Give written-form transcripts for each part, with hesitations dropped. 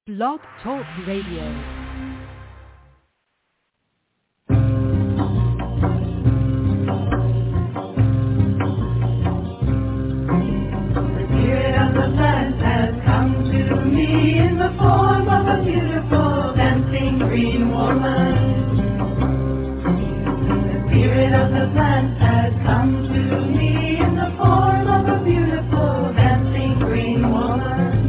Blog Talk Radio. In the form of a beautiful dancing green woman. The spirit of the plant has come to me in the form of a beautiful dancing green woman.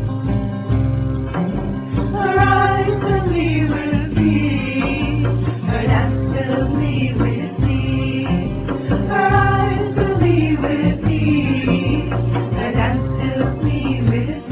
Her eyes fill me with peace, her dance fills me with peace. Her eyes fill me with peace, her dance fills me with peace.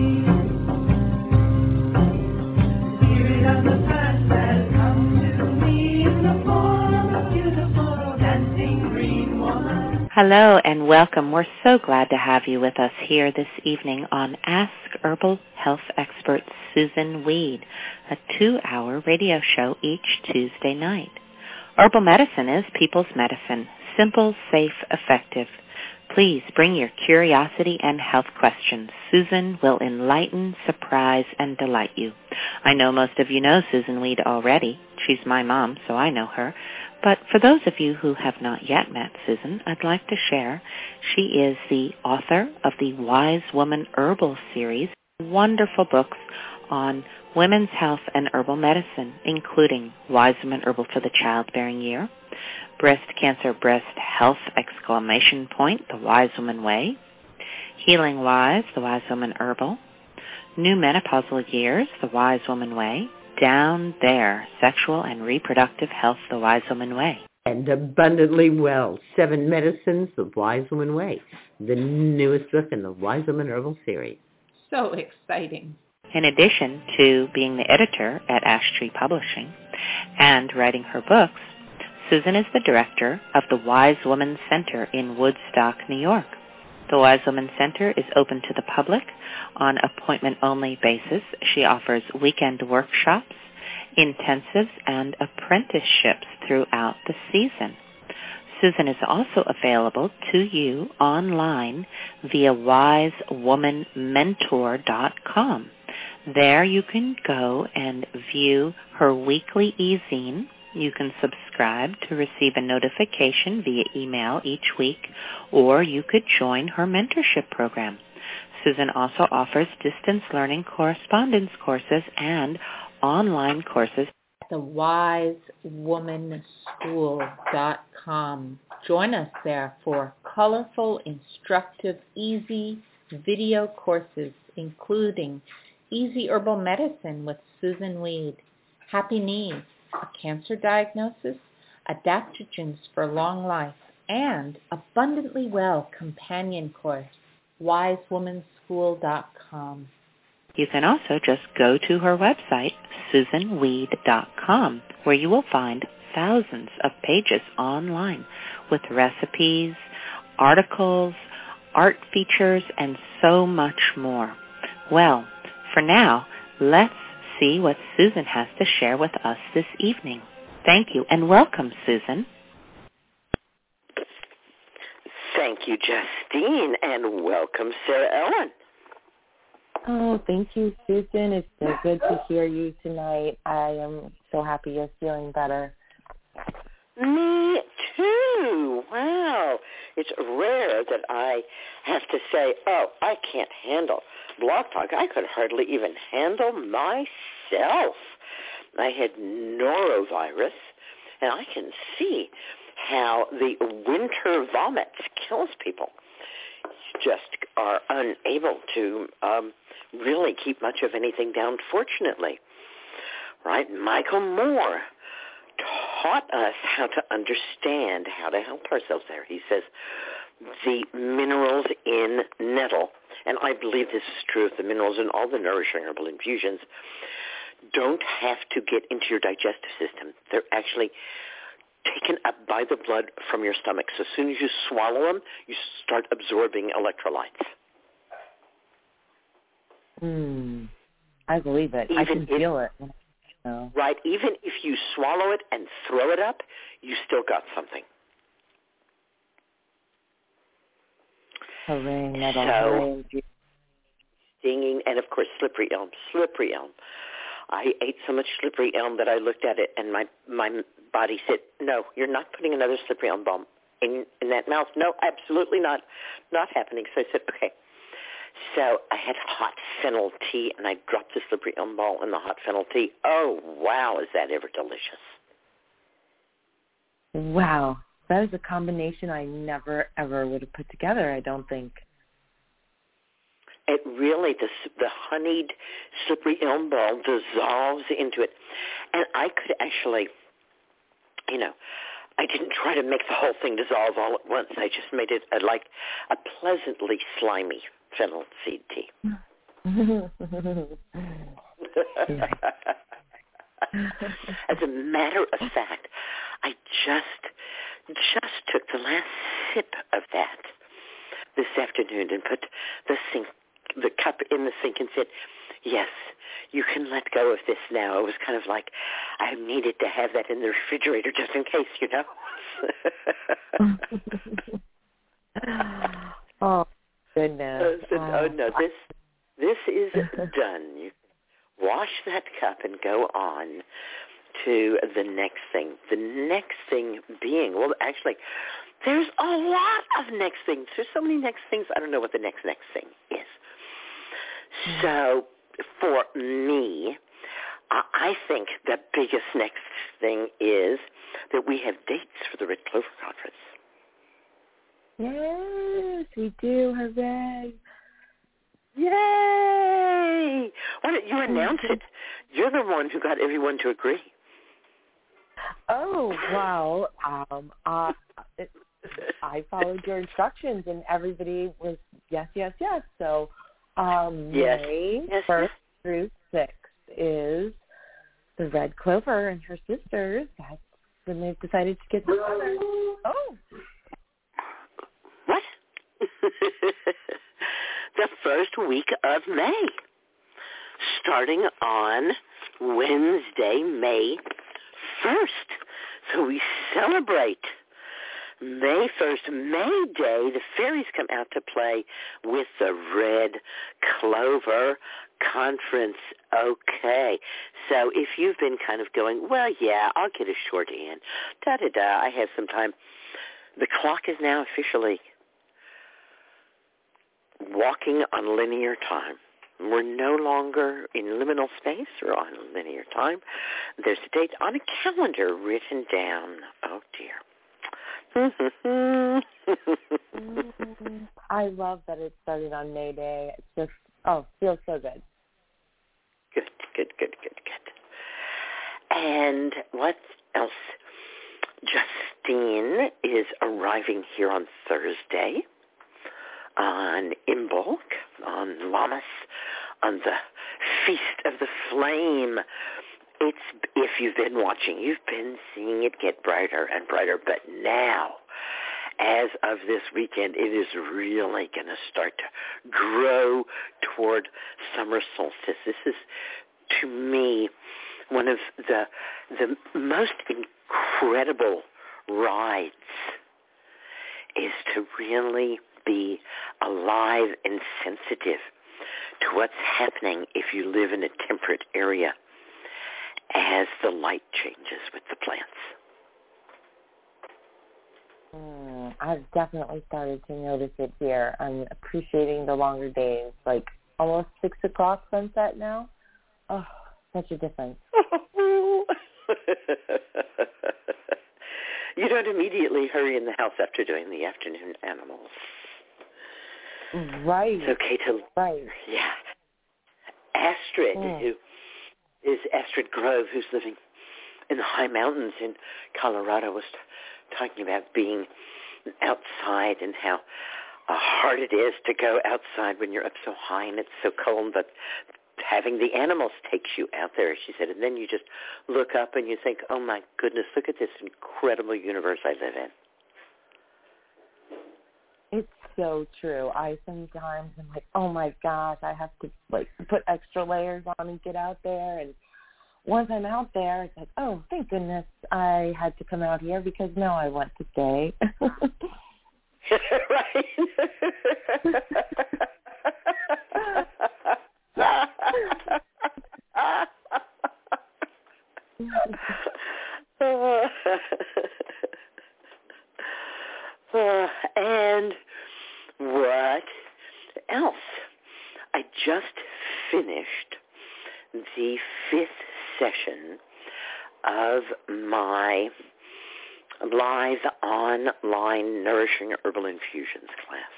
Hello and welcome. We're so glad to have you with us here this evening on Ask Herbal Health Expert Susan Weed, a 2-hour radio show each Tuesday night. Herbal medicine is people's medicine, simple, safe, effective. Please bring your curiosity and health questions. Susan will enlighten, surprise, and delight you. I know most of you know Susan Weed already. She's my mom, so I know her. But for those of you who have not yet met Susan, I'd like to share she is the author of the Wise Woman Herbal series, wonderful books on women's health and herbal medicine, including Wise Woman Herbal for the Childbearing Year, Breast Cancer Breast Health ! The Wise Woman Way, Healing Wise, The Wise Woman Herbal, New Menopausal Years, The Wise Woman Way, Down There, Sexual and Reproductive Health, The Wise Woman Way. And Abundantly Well, 7 Medicines, The Wise Woman Way, the newest book in the Wise Woman Herbal series. So exciting. In addition to being the editor at Ash Tree Publishing and writing her books, Susan is the director of the Wise Woman Center in Woodstock, New York. The Wise Woman Center is open to the public on appointment-only basis. She offers weekend workshops, intensives, and apprenticeships throughout the season. Susan is also available to you online via wisewomanmentor.com. There you can go and view her weekly e-zine. You can subscribe to receive a notification via email each week, or you could join her mentorship program. Susan also offers distance learning correspondence courses and online courses. The wisewomanschool.com. Join us there for colorful, instructive, easy video courses, including Easy Herbal Medicine with Susan Weed, Happy Knees, a cancer diagnosis, adaptogens for long life, and Abundantly Well companion course, wisewomanschool.com. You can also just go to her website, susanweed.com, where you will find thousands of pages online with recipes, articles, art features, and so much more. Well, for now, let's see what Susan has to share with us this evening. Thank you, and welcome, Susan. Thank you, Justine, and welcome, Sarah Ellen. Oh, thank you, Susan. It's so good to hear you tonight. I am so happy you're feeling better. Me too. Wow. It's rare that I have to say, oh, I can't handle Blog Talk. I could hardly even handle myself. I had norovirus, and I can see how the winter vomits kills people. Just are unable to really keep much of anything down, fortunately. Right? Michael Moore taught us how to understand how to help ourselves there. He says the minerals in nettle, and I believe this is true of the minerals in all the nourishing herbal infusions, don't have to get into your digestive system. They're actually taken up by the blood from your stomach. So as soon as you swallow them, you start absorbing electrolytes. I believe it. I can feel it. Right. Even if you swallow it and throw it up, you still got something. Hooray, metal. Hooray. stinging, and of course slippery elm. I ate so much slippery elm that I looked at it, and my body said, "No, you're not putting another slippery elm balm in that mouth. No, absolutely not happening." So I said, "Okay." So I had hot fennel tea, and I dropped the slippery elm ball in the hot fennel tea. Oh, wow, is that ever delicious. Wow. That is a combination I never, ever would have put together, I don't think. It really, the honeyed slippery elm ball dissolves into it. And I could actually, I didn't try to make the whole thing dissolve all at once. I just made it like a pleasantly slimy fennel seed tea. As a matter of fact, I just took the last sip of that this afternoon and put the cup in the sink and said, "Yes, you can let go of this now." It was kind of like I needed to have that in the refrigerator just in case, Oh, goodness. Oh, no, this is done. You wash that cup and go on to the next thing. The next thing being, well, actually, there's a lot of next things. There's so many next things, I don't know what the next thing is. So for me, I think the biggest next thing is that we have dates for the Red Clover Conference. Yes, we do. Hooray. Yay! Why don't you announce it? You're the one who got everyone to agree. Oh, well, I followed your instructions, and everybody was yes. So May 1st through 6th is the Red Clover and her sisters. That's when they've decided to get together. Oh. What? The first week of May, starting on Wednesday, May 1st. So we celebrate May 1st, May Day. The fairies come out to play with the Red Clover Conference. Okay. So if you've been kind of going, well, yeah, I'll get a shorthand, I have some time. The clock is now officially walking on linear time. We're no longer in liminal space or on linear time. There's a date on a calendar written down. Oh, dear. I love that it started on May Day. It's just, feels so good. Good. And what else? Justine is arriving here on Thursday on Imbolc, on Lammas, on the Feast of the Flame. If you've been watching, you've been seeing it get brighter and brighter, but now, as of this weekend, it is really going to start to grow toward summer solstice. This is, to me, one of the most incredible rides, is to really be alive and sensitive to what's happening if you live in a temperate area as the light changes with the plants. I've definitely started to notice it here. I'm appreciating the longer days, like almost 6 o'clock sunset now. Oh, such a difference. You don't immediately hurry in the house after doing the afternoon animals. Right. It's okay to... Right. Yeah. Astrid, who is Astrid Grove, who's living in the high mountains in Colorado, was talking about being outside and how hard it is to go outside when you're up so high and it's so cold, but having the animals takes you out there, she said, and then you just look up and you think, oh my goodness, look at this incredible universe I live in. It's so true. I sometimes am like, oh my gosh, I have to put extra layers on and get out there. And once I'm out there, it's like, oh, thank goodness I had to come out here because now I want to stay. Right. And what else? I just finished the 5th session of my live online Nourishing Herbal Infusions class.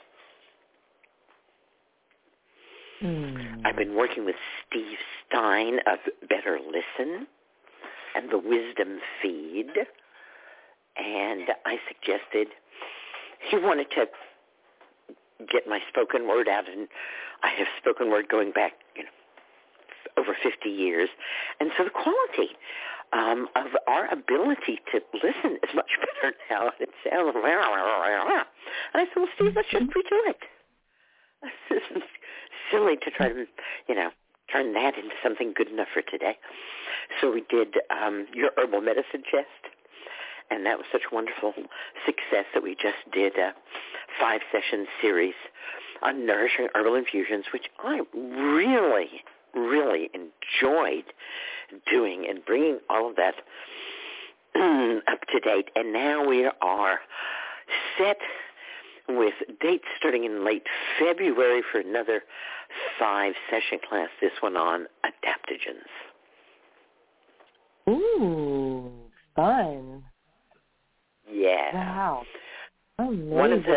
I've been working with Steve Stein of Better Listen and the Wisdom Feed, and I suggested he wanted to get my spoken word out, and I have spoken word going back, over 50 years, and so the quality of our ability to listen is much better now. It sounds, and I said, well, Steve, let's just redo it. This is silly to try to, turn that into something good enough for today. So we did your herbal medicine chest, and that was such wonderful success that we just did a 5-session series on Nourishing Herbal Infusions, which I really, really enjoyed doing and bringing all of that up to date. And now we are set with dates starting in late February for another 5-session class, this one on adaptogens. Ooh, fun. Yeah. Wow. Amazing.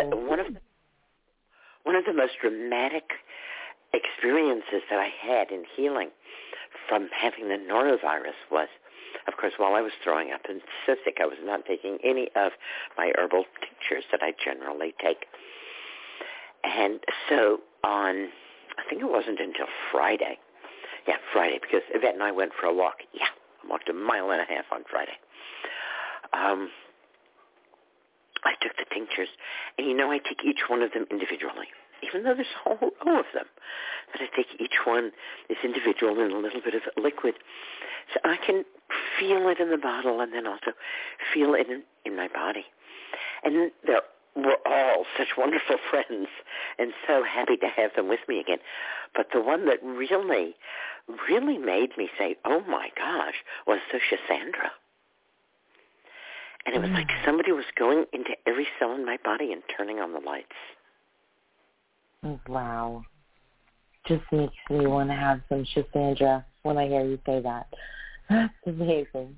One of the most dramatic experiences that I had in healing from having the norovirus was, of course, while I was throwing up and so sick, I was not taking any of my herbal tinctures that I generally take. And so on, I think it wasn't until Friday. Yeah, Friday, because Yvette and I went for a walk. Yeah, I walked 1.5 miles on Friday. I took the tinctures, and I take each one of them individually, even though there's a whole row of them. But I take each one is individual in a little bit of liquid, so I can feel it in the bottle and then also feel it in my body. And we're all such wonderful friends and so happy to have them with me again. But the one that really, really made me say, oh, my gosh, was Sandra. And it was like somebody was going into every cell in my body and turning on the lights. Wow. Just makes me want to have some Sandra when I hear you say that. That's amazing.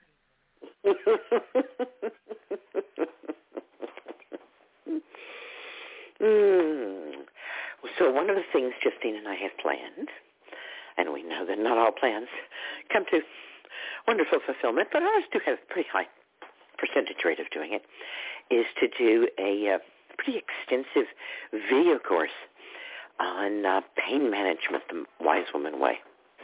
So one of the things Justine and I have planned, and we know that not all plans come to wonderful fulfillment, but ours do have a pretty high percentage rate of doing it, is to do a pretty extensive video course on pain management the Wise Woman Way.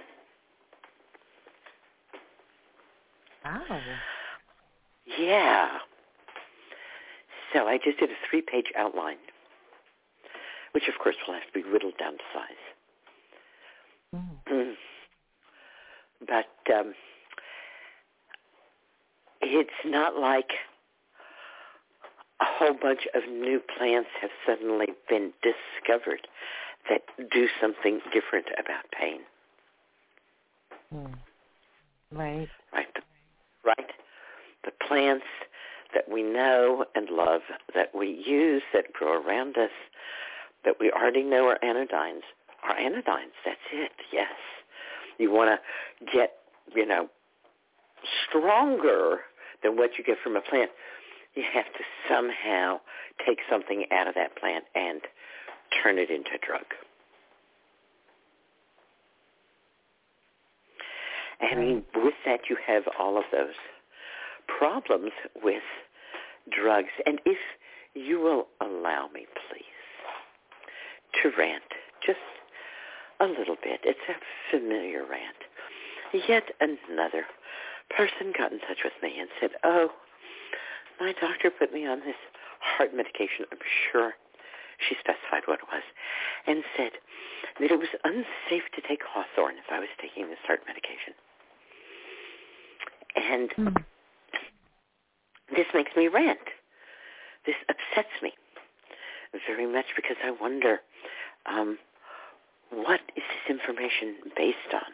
Wow. Yeah. So I just did a 3-page outline, which of course will have to be whittled down to size. But it's not like a whole bunch of new plants have suddenly been discovered that do something different about pain. Right. Right. The plants that we know and love, that we use, that grow around us, that we already know are anodynes. That's it, yes. You want to get, stronger than what you get from a plant. You have to somehow take something out of that plant and turn it into a drug. And with that, you have all of those problems with drugs. And if you will allow me, please, to rant just a little bit. It's a familiar rant. Yet another person got in touch with me and said, oh, my doctor put me on this heart medication. I'm sure she specified what it was, and said that it was unsafe to take Hawthorne if I was taking this heart medication. And this makes me rant. This upsets me very much because I wonder what is this information based on?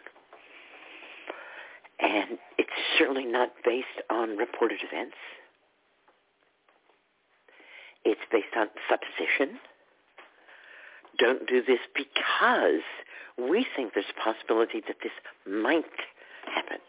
And it's certainly not based on reported events. It's based on supposition. Don't do this because we think there's a possibility that this might happen.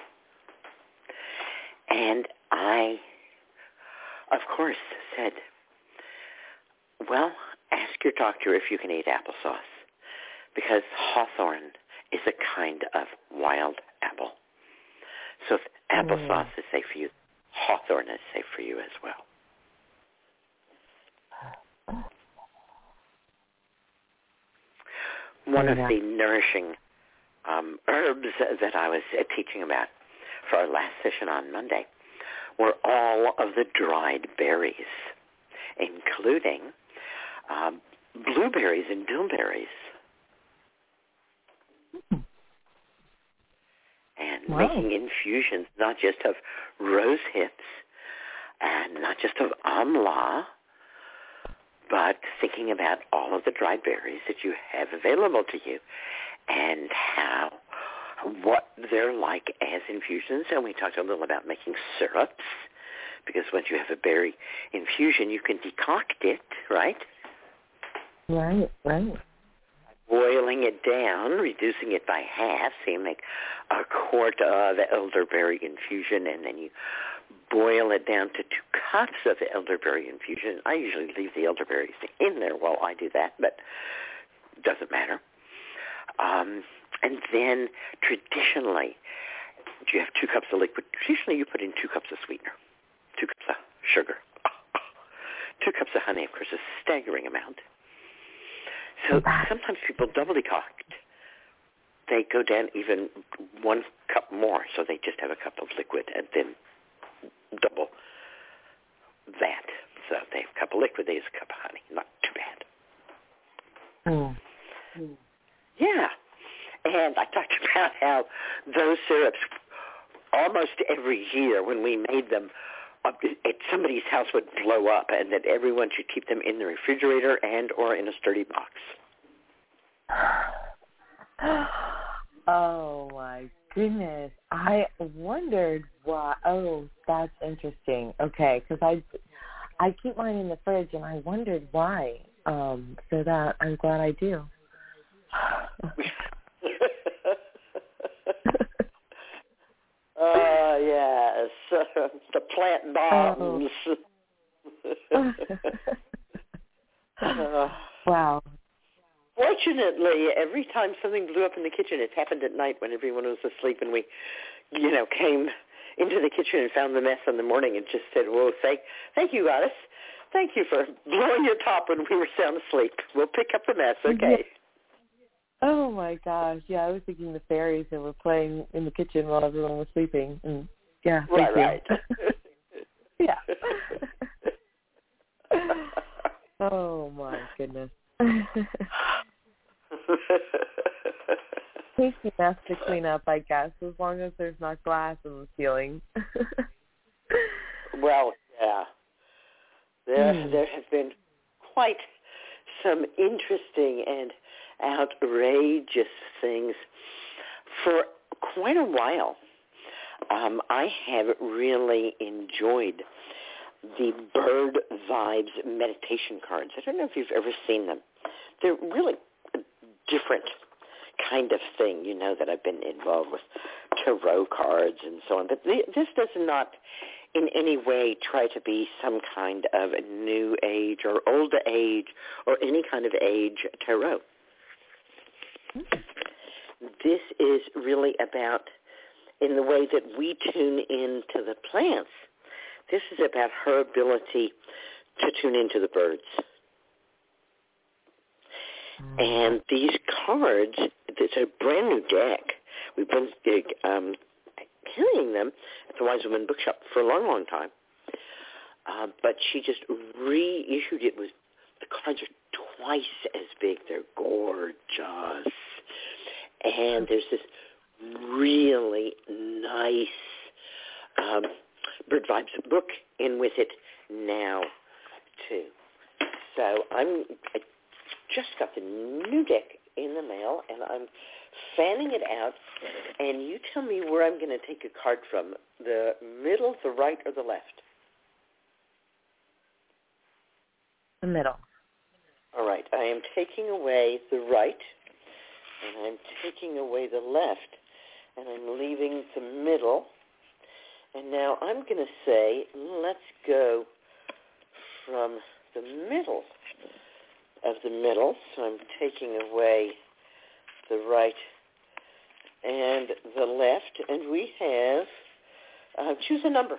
And I, of course, said, well, ask your doctor if you can eat applesauce, because hawthorn is a kind of wild apple. So if applesauce is safe for you, hawthorn is safe for you as well. One of the nourishing herbs that I was teaching about for our last session on Monday were all of the dried berries, including blueberries and bilberries. And making infusions not just of rose hips and not just of amla, but thinking about all of the dried berries that you have available to you and what they're like as infusions. And we talked a little about making syrups, because once you have a berry infusion, you can decoct it, right? Right. Boiling it down, reducing it by half, so you make a quart of elderberry infusion, and then you boil it down to 2 cups of elderberry infusion. I usually leave the elderberries in there while I do that, but it doesn't matter. And then traditionally, you have 2 cups of liquid. Traditionally, you put in 2 cups of sweetener, 2 cups of sugar, 2 cups of honey, of course, a staggering amount. So sometimes people double decoct. They go down even 1 cup more, so they just have a cup of liquid and then double that. So they have a cup of liquid, they use a cup of honey. Not too bad. Yeah. And I talked about how those syrups, almost every year when we made them, at somebody's house would blow up, and that everyone should keep them in the refrigerator and or in a sturdy box. Oh, my goodness. I wondered why. Oh, that's interesting. Okay, because I keep mine in the fridge, and I wondered why. So that I'm glad I do. Yes, the plant bombs. Wow. Fortunately, every time something blew up in the kitchen, it happened at night when everyone was asleep, and we, came into the kitchen and found the mess in the morning and just said, "Well, thank you, Goddess. Thank you for blowing your top when we were sound asleep. We'll pick up the mess, okay?" Oh, my gosh. Yeah, I was thinking the fairies that were playing in the kitchen while everyone was sleeping. And yeah, right. Yeah. Oh, my goodness. Tasty mess to clean up, I guess, as long as there's not glass in the ceiling. Well, yeah. There have been quite some interesting and outrageous things for quite a while. I have really enjoyed the Bird Vibes meditation cards. I don't know if you've ever seen them. They're really a different kind of thing, that I've been involved with tarot cards and so on. But this does not in any way try to be some kind of a new age or old age or any kind of age tarot. This is really about, in the way that we tune into the plants, this is about her ability to tune into the birds. And these cards, it's a brand new deck. We've been carrying them at the Wise Woman Bookshop for a long, long time. But she just reissued it. The cards are twice as big. They're gorgeous. And there's this really nice Bird Vibes book in with it now, too. So I just got the new deck in the mail. now, and I'm fanning it out, and you tell me where I'm going to take a card from, the middle, the right, or the left? The middle. All right. I am taking away the right, and I'm taking away the left, and I'm leaving the middle. And now I'm going to say, let's go from the middle of the middle. So I'm taking away the right and the left. And we have, choose a number.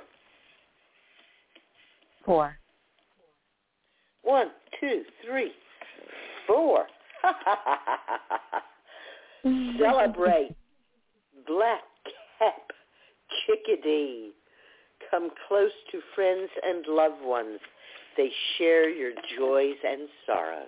4. 1, 2, 3, 4. Celebrate. Black cap. Chickadee. Come close to friends and loved ones. They share your joys and sorrows.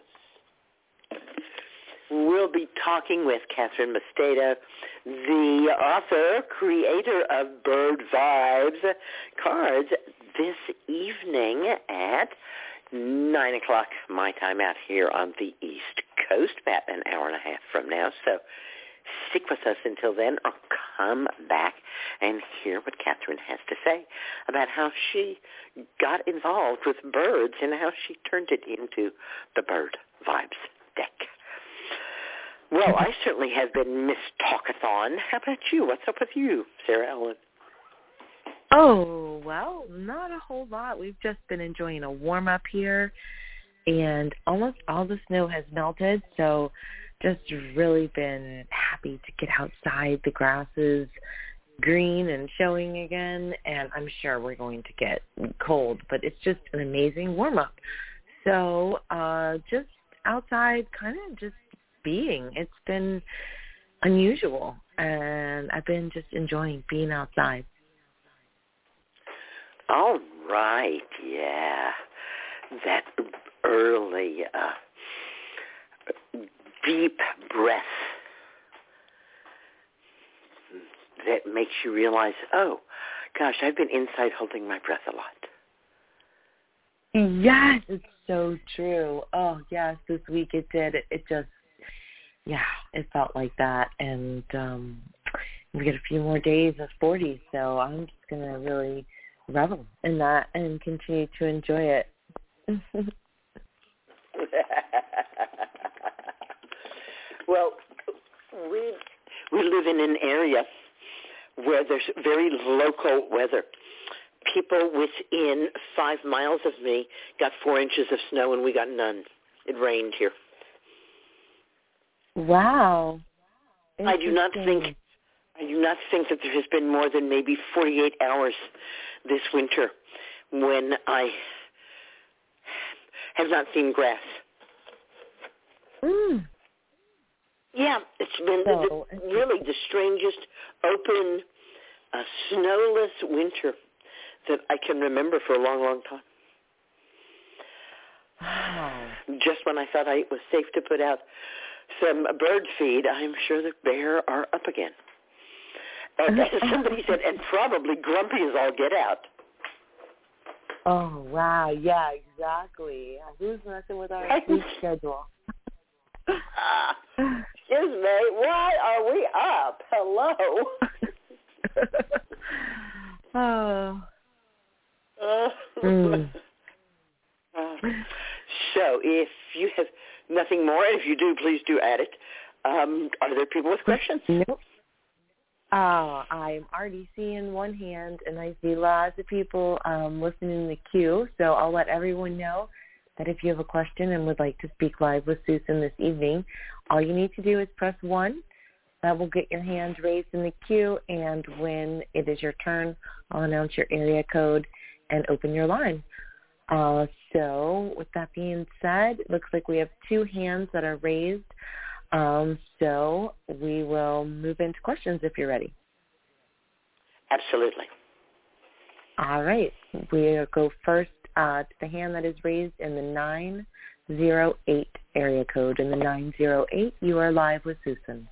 We'll be talking with Catherine Mostato, the author, creator of Bird Vibes cards, this evening at 9 o'clock my time out here on the East Coast, about an hour and a half from now. So stick with us until then, or come back and hear what Catherine has to say about how she got involved with birds and how she turned it into the Bird Vibes deck. Well, I certainly have been Miss Talkathon. How about you? What's up with you, Sarah Ellen? Oh, well, not a whole lot. We've just been enjoying a warm-up here, and almost all the snow has melted, so just really been happy to get outside. The grass is green and showing again, and I'm sure we're going to get cold, but it's just an amazing warm-up. So just outside, kind of just being. It's been unusual, and I've been just enjoying being outside. All right, yeah. That early deep breath that makes you realize, oh, gosh, I've been inside holding my breath a lot. Yes, it's so true. Oh, yes, this week it did. It just, yeah, it felt like that. And we get a few more days of 40, so I'm just going to really revel in that and continue to enjoy it. Well, we live in an area where there's very local weather. People within 5 miles of me got 4 inches of snow, and we got none. It rained here. Wow. I do not think that there has been more than maybe 48 hours this winter when I have not seen grass. Mm. Yeah, it's been really the strangest open, snowless winter that I can remember for a long, long time. Wow. Just when I thought it was safe to put out some bird feed, I'm sure the bear are up again. And as somebody said, and probably grumpy as all get out. Oh, wow. Yeah, exactly. Who's messing with our sleep schedule? Excuse me, why are we up? Hello? So if you have nothing more, if you do, please do add it. Are there people with questions? Nope. I'm already seeing one hand, and I see lots of people listening in the queue, so I'll let everyone know that if you have a question and would like to speak live with Susan this evening, all you need to do is press 1. That will get your hand raised in the queue, and when it is your turn, I'll announce your area code and open your line. So with that being said, it looks like we have 2 hands that are raised. So we will move into questions if you're ready. Absolutely. All right. We'll go first to the hand that is raised in the 908 area code. In the 908, you are live with Susan.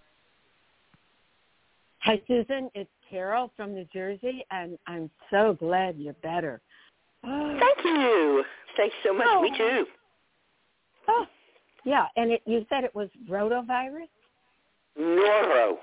Hi, Susan. It's Carol from New Jersey, and I'm so glad you're better. Thank you. Thanks so much. Me too. Oh, yeah. And you said it was rotavirus? Noro.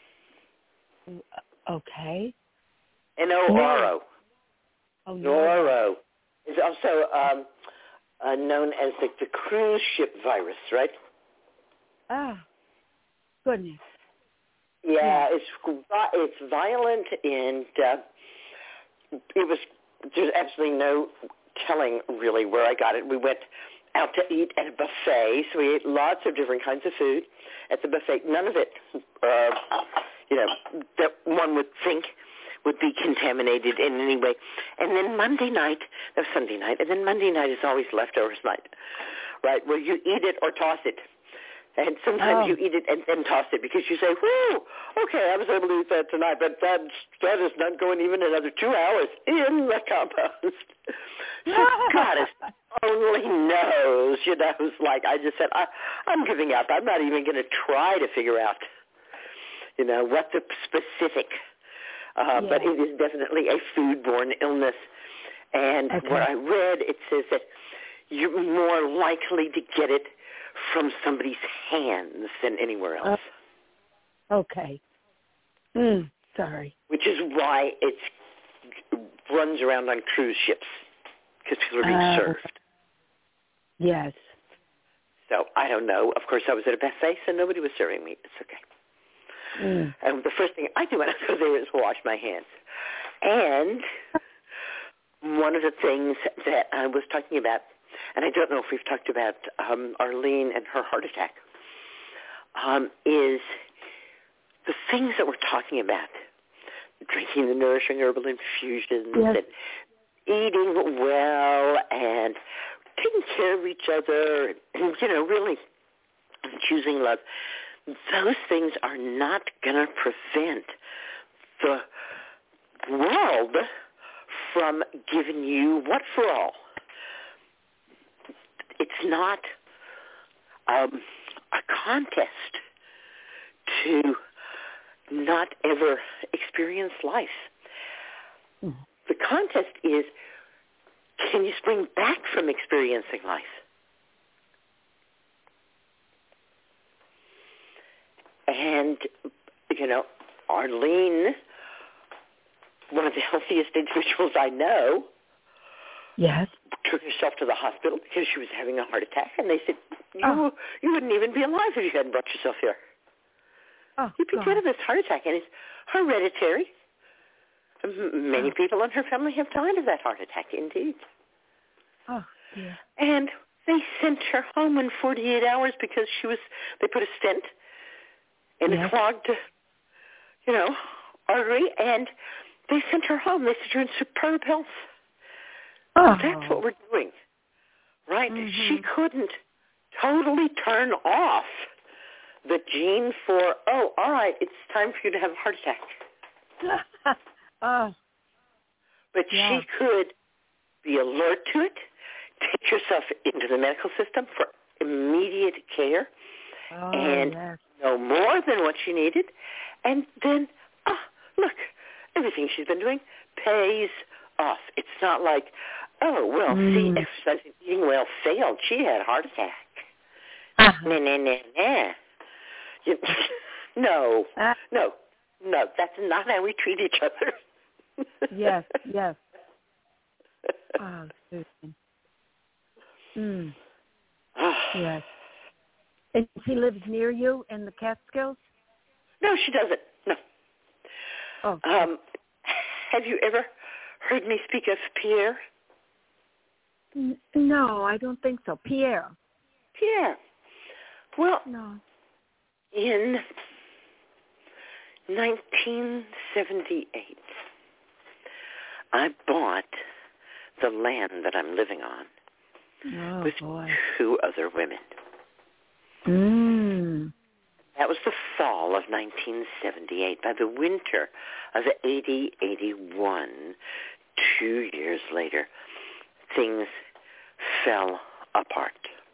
Okay. N-O-R-O. Oh, Noro. It's also known as the cruise ship virus, right? Ah, goodness. Yeah, it's violent, and there's absolutely no telling really where I got it. We went out to eat at a buffet, so we ate lots of different kinds of food at the buffet. None of it, that one would think would be contaminated in any way. And then Sunday night, and then Monday night is always leftovers night, right, where you eat it or toss it. And sometimes you eat it and then toss it because you say, whoo, okay, I was able to eat that tonight, but that is not going even another 2 hours in the compost. So God only knows, It's like I just said, I'm giving up. I'm not even going to try to figure out, what the specific, but it is definitely a foodborne illness. And what I read, it says that you're more likely to get it from somebody's hands than anywhere else. Okay. Sorry. Which is why it runs around on cruise ships, because people are being served. Yes. So I don't know. Of course, I was at a buffet, so nobody was serving me. It's okay. And the first thing I do when I go there is wash my hands. And one of the things that I was talking about, and I don't know if we've talked about Arlene and her heart attack, is the things that we're talking about, drinking the nourishing herbal infusions and eating well and taking care of each other, and, really choosing love. Those things are not going to prevent the world from giving you what for all. It's not a contest to not ever experience life. The contest is, can you spring back from experiencing life? And, Arlene, one of the healthiest individuals I know, took herself to the hospital because she was having a heart attack, and they said, you wouldn't even be alive if you hadn't brought yourself here. You'd be dead of this heart attack, and it's hereditary. Many people in her family have died of that heart attack, indeed. And they sent her home in 48 hours because they put a stent in a clogged, artery, and they sent her home. They said, you're in superb health. That's what we're doing, right? She couldn't totally turn off the gene for, all right, it's time for you to have a heart attack. But she could be alert to it, take yourself into the medical system for immediate care, and know more than what she needed, and then, look, everything she's been doing pays off. It's not like, see, exercising, eating well failed. She had a heart attack. No, that's not how we treat each other. Yes. Susan. Yes. And she lives near you in the Catskills? No, she doesn't. No. Have you ever heard me speak of Pierre? No, I don't think so. Pierre. Well, no. In 1978, I bought the land that I'm living on with two other women. That was the fall of 1978. By the winter of 80-81, 2 years later, things fell apart.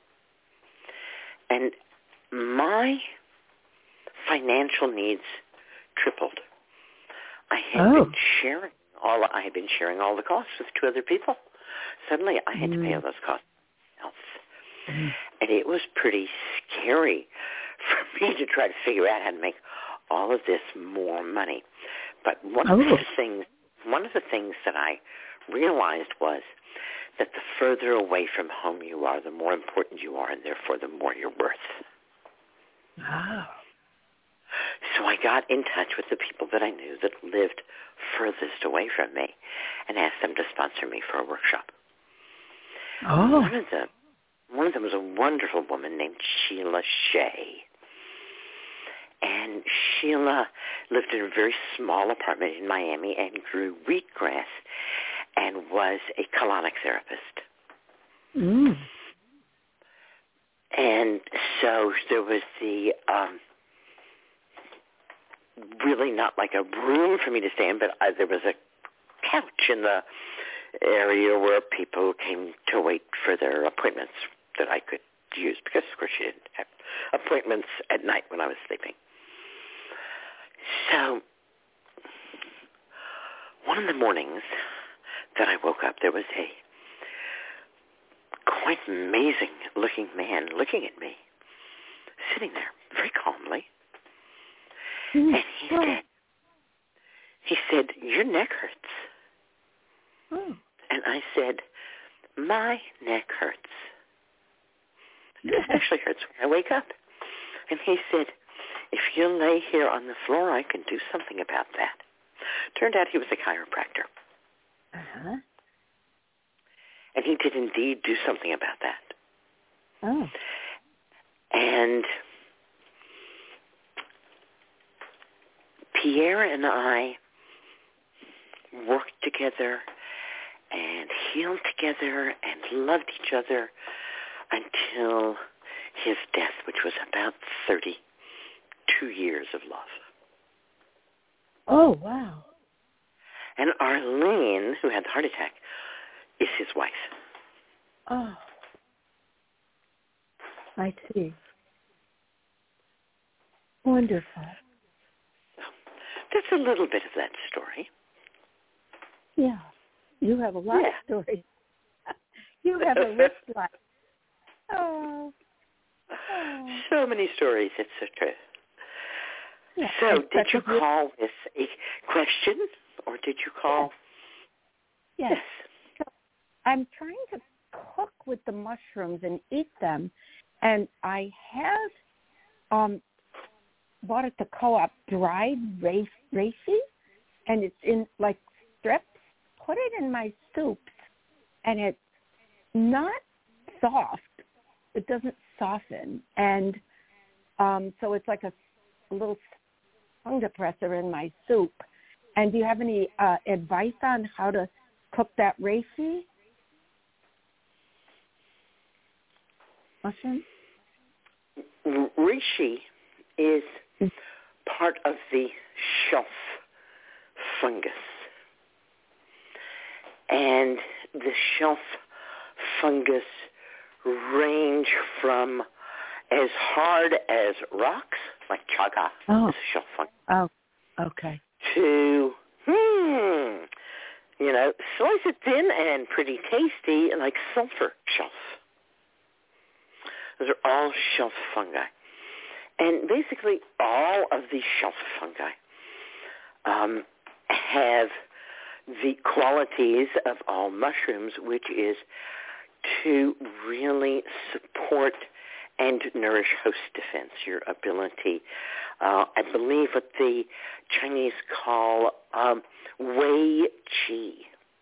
And my financial needs tripled. I had been sharing all the costs with two other people. Suddenly I had to pay all those costs myself. And it was pretty scary for me to try to figure out how to make all of this more money. But one of the things that I realized was that the further away from home you are, the more important you are, and therefore the more you're worth. Wow. So I got in touch with the people that I knew that lived furthest away from me and asked them to sponsor me for a workshop. Oh. One of them was a wonderful woman named Sheila Shea. And Sheila lived in a very small apartment in Miami and grew wheatgrass and was a colonic therapist. Mm. And so there was the really not like a room for me to stay in, but there was a couch in the area where people came to wait for their appointments that I could use because, of course, she didn't have appointments at night when I was sleeping. So one of the mornings that I woke up, there was a quite amazing-looking man looking at me, sitting there very calmly. Mm. And he said, "Your neck hurts." Oh. And I said, "My neck hurts. It especially hurts when I wake up." And he said, "If you lay here on the floor, I can do something about that." Turned out he was a chiropractor. Uh-huh. And he did indeed do something about that. Oh. And Pierre and I worked together and healed together and loved each other until his death, which was about 32 years of love. Oh, wow. And Arlene, who had the heart attack, is his wife. Oh. I see. Wonderful. So that's a little bit of that story. Yeah. You have a lot of stories. You have a rich life. Oh. So many stories. It's so true. Yeah, so did you call this a question, or did you call? Yes. So I'm trying to cook with the mushrooms and eat them, and I have bought at the co-op dried reishi, and it's in like strips. Put it in my soups, and it's not soft. It doesn't soften, and so it's like a little tongue depressor in my soup. And do you have any advice on how to cook that reishi mushroom? Reishi is part of the shelf fungus. And the shelf fungus range from as hard as rocks, like chaga, is a shelf fungus. Oh, okay. To, slice it thin and pretty tasty, like sulfur shelf. Those are all shelf fungi. And basically all of these shelf fungi have the qualities of all mushrooms, which is to really support and nourish host defense, your ability. I believe what the Chinese call Wei Qi,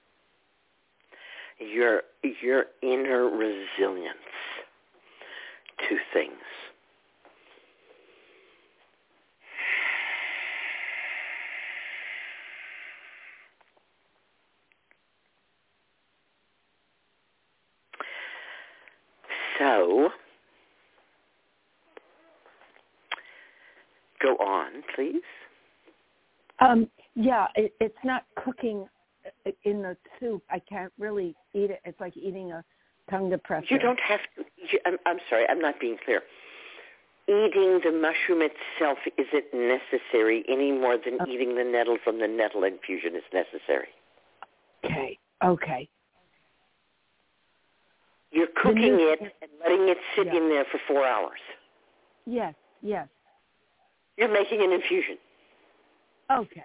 your inner resilience to things. So, go on, please. It's not cooking in the soup. I can't really eat it. It's like eating a tongue depressor. You don't have to. I'm sorry, I'm not being clear. Eating the mushroom itself isn't necessary any more than eating the nettle from the nettle infusion is necessary. Okay. You're cooking it and letting it sit in there for 4 hours. Yes. Yes. You're making an infusion. Okay.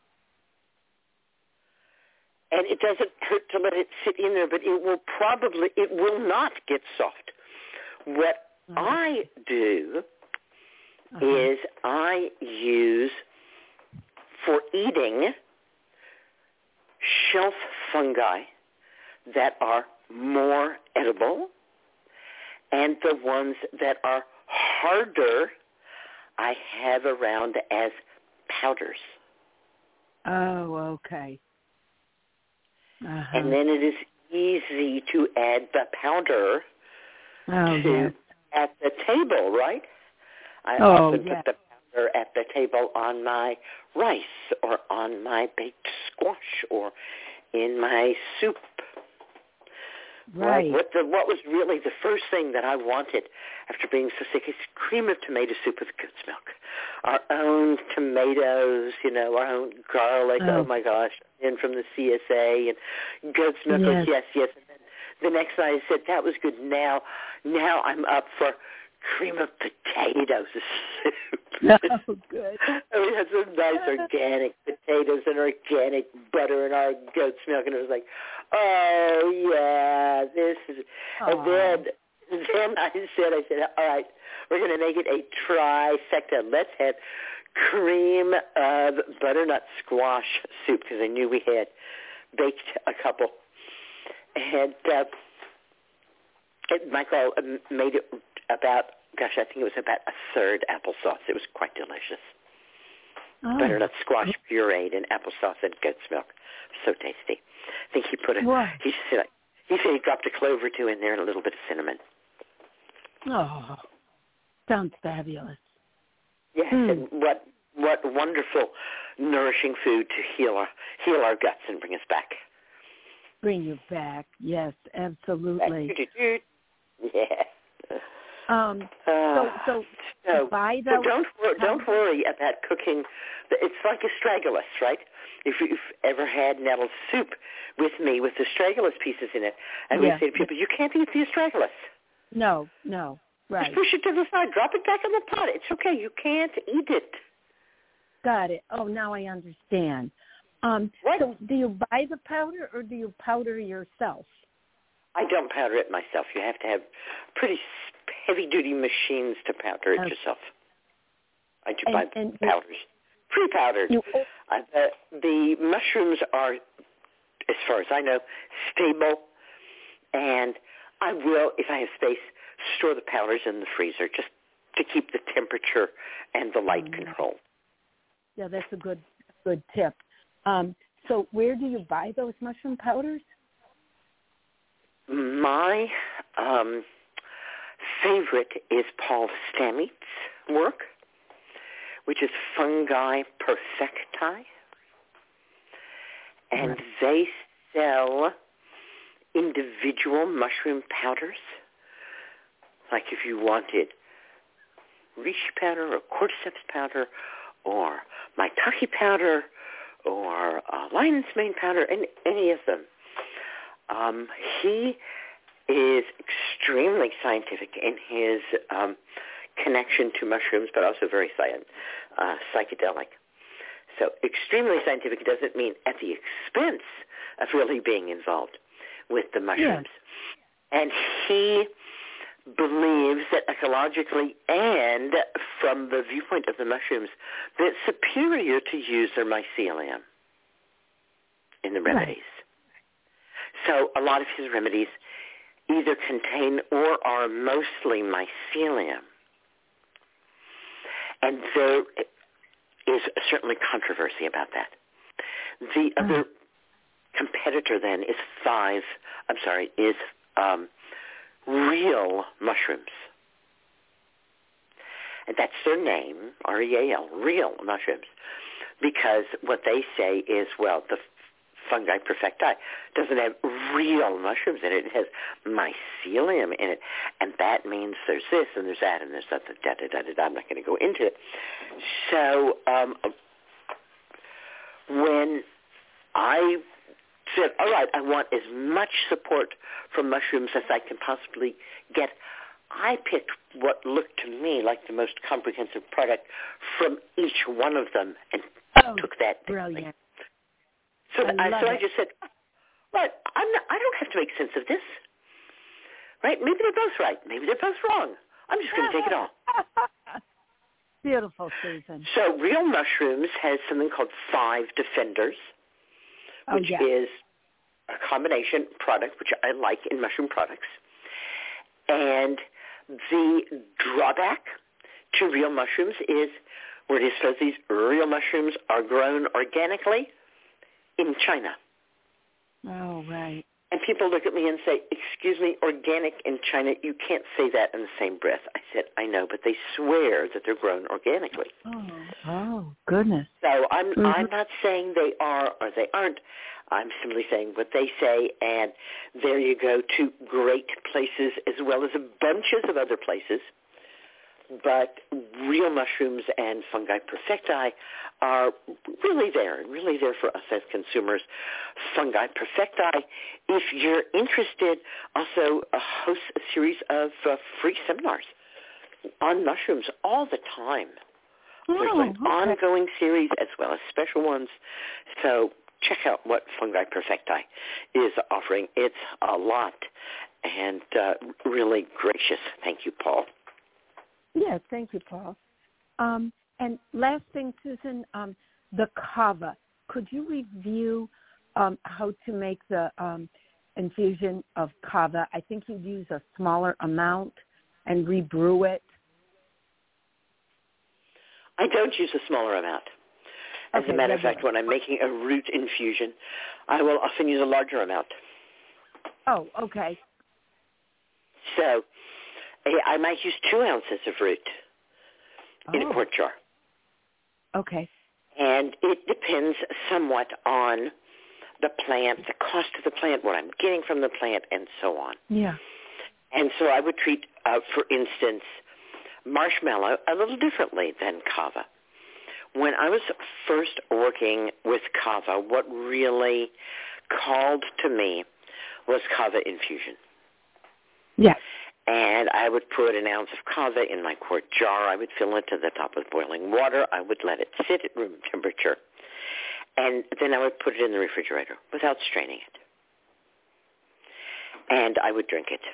And it doesn't hurt to let it sit in there, but it will not get soft. What I do is I use, for eating, shelf fungi that are more edible, and the ones that are harder I have around as powders. Oh, okay. And then it is easy to add the powder at the table, right? I often put the powder at the table on my rice or on my baked squash or in my soup. Right. What was really the first thing that I wanted after being so sick is cream of tomato soup with goat's milk. Our own tomatoes, our own garlic, oh my gosh, and from the CSA, and goat's milk was yes. And then the next night I said, that was good. Now I'm up for cream of potato soup. Oh, good. We had some nice organic potatoes and organic butter and our goat's milk, and it was like, oh, yeah, this is... And then I said, all right, we're going to make it a trifecta. Let's have cream of butternut squash soup, because I knew we had baked a couple. And Michael made it about, I think it was about a third applesauce. It was quite delicious. Oh. Butternut squash pureed in applesauce and goat's milk. So tasty. I think he put he said he dropped a clove or two in there and a little bit of cinnamon. Oh, sounds fabulous. Yes, and what wonderful, nourishing food to heal our guts and bring us back. Bring you back, yes, absolutely. Yeah. So don't worry about cooking. It's like astragalus, right? If you've ever had nettle soup with me with astragalus pieces in it, and we say to people, you can't eat the astragalus. No, right. Just push it to the side. Drop it back in the pot. It's okay. You can't eat it. Got it. Oh, now I understand. So do you buy the powder or do you powder yourself? I don't powder it myself. You have to have pretty heavy-duty machines to powder it yourself. I do buy powders. Pre-powdered. The mushrooms are, as far as I know, stable, and I will, if I have space, store the powders in the freezer just to keep the temperature and the light control. Yeah, that's a good tip. So where do you buy those mushroom powders? My favorite is Paul Stamets' work, which is Fungi Perfecti. And they sell individual mushroom powders. Like if you wanted reishi powder or cordyceps powder or maitake powder or lion's mane powder, any of them. He is extremely scientific in his connection to mushrooms, but also very psychedelic. So extremely scientific doesn't mean at the expense of really being involved with the mushrooms. Yeah. And he believes that ecologically and from the viewpoint of the mushrooms, that it's superior to use their mycelium in the remedies. Right. So a lot of his remedies either contain or are mostly mycelium. And there is certainly controversy about that. The other competitor then is Real mushrooms. And that's their name, R-E-A-L, Real mushrooms. Because what they say is, well, the Fungi Perfecti doesn't have real mushrooms in it. It has mycelium in it. And that means there's this and there's that and there's that. I'm not going to go into it. So when I said, all right, I want as much support from mushrooms as I can possibly get, I picked what looked to me like the most comprehensive product from each one of them and took that. Brilliant. So I just said, right, I don't have to make sense of this. Right? Maybe they're both right. Maybe they're both wrong. I'm just going to take it all. Beautiful, Susan. So Real Mushrooms has something called 5 Defenders, which is a combination product, which I like in mushroom products. And the drawback to Real Mushrooms is where it says these real mushrooms are grown organically in China. Oh, right. And people look at me and say, excuse me, organic in China, you can't say that in the same breath. I said, I know, but they swear that they're grown organically. Oh, goodness. So I'm not saying they are or they aren't. I'm simply saying what they say, and there you go, 2 great places as well as bunches of other places. But Real Mushrooms and Fungi Perfecti are really there for us as consumers. Fungi Perfecti, if you're interested, also hosts a series of free seminars on mushrooms all the time. There's an ongoing series as well as special ones. So check out what Fungi Perfecti is offering. It's a lot and really gracious. Thank you, Paul. Yes, thank you, Paul. And last thing, Susan, the kava. Could you review how to make the infusion of kava? I think you'd use a smaller amount and rebrew it. I don't use a smaller amount. As a matter of fact, when I'm making a root infusion, I will often use a larger amount. Oh, okay. So I might use 2 ounces of root in a quart jar. Okay. And it depends somewhat on the plant, the cost of the plant, what I'm getting from the plant, and so on. Yeah. And so I would treat, for instance, marshmallow a little differently than kava. When I was first working with kava, what really called to me was kava infusion. Yeah. And I would put an ounce of kava in my quart jar. I would fill it to the top with boiling water. I would let it sit at room temperature. And then I would put it in the refrigerator without straining it. And I would drink it.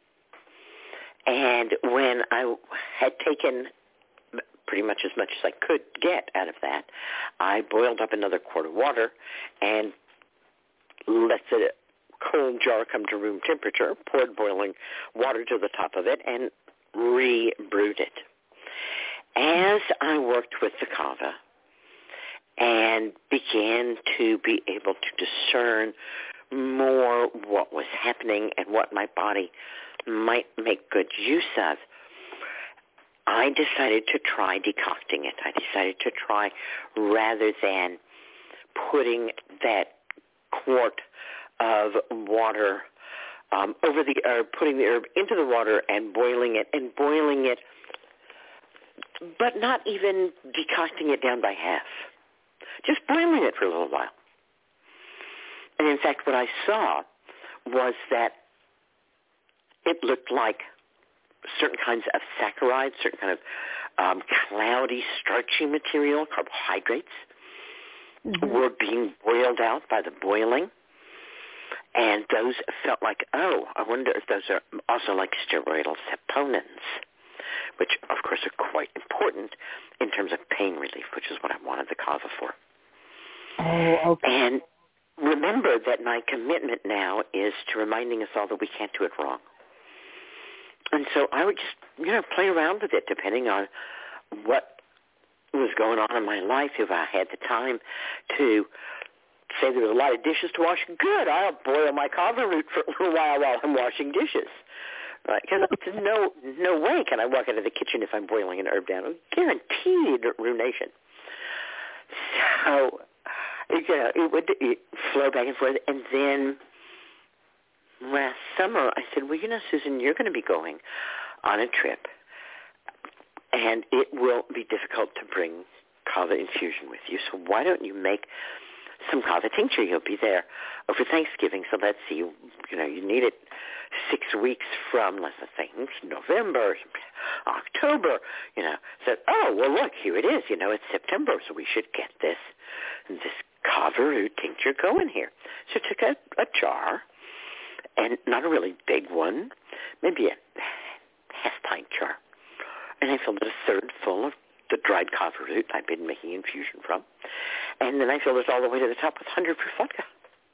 And when I had taken pretty much as I could get out of that, I boiled up another quart of water and let the cold jar come to room temperature, poured boiling water to the top of it, and re-brewed it. As I worked with the kava and began to be able to discern more what was happening and what my body might make good use of, I decided to try decocting it. I decided to try, rather than putting that quart of water putting the herb into the water and boiling it, but not even decocting it down by half. Just boiling it for a little while. And in fact, what I saw was that it looked like certain kinds of saccharides, certain kind of cloudy, starchy material, carbohydrates, were being boiled out by the boiling. And those felt like, I wonder if those are also like steroidal saponins, which, of course, are quite important in terms of pain relief, which is what I wanted the kava for. Oh, okay. And remember that my commitment now is to reminding us all that we can't do it wrong. And so I would just, play around with it depending on what was going on in my life. If I had the time to say there was a lot of dishes to wash, good, I'll boil my kava root for a little while I'm washing dishes. Right? Because no way can I walk out of the kitchen if I'm boiling an herb down. Guaranteed ruination. So, it would flow back and forth. And then last summer, I said, Susan, you're going to be going on a trip, and it will be difficult to bring kava infusion with you. So why don't you make some kava tincture? You'll be there over Thanksgiving, so let's see. You need it 6 weeks from, let's say, November, October, said, oh, well, look, here it is. It's September, so we should get this kava root tincture going here. So I took a jar, and not a really big one, maybe a half-pint jar, and I filled it a third full of the dried kava root I'd been making infusion from, and then I filled it all the way to the top with 100 proof vodka.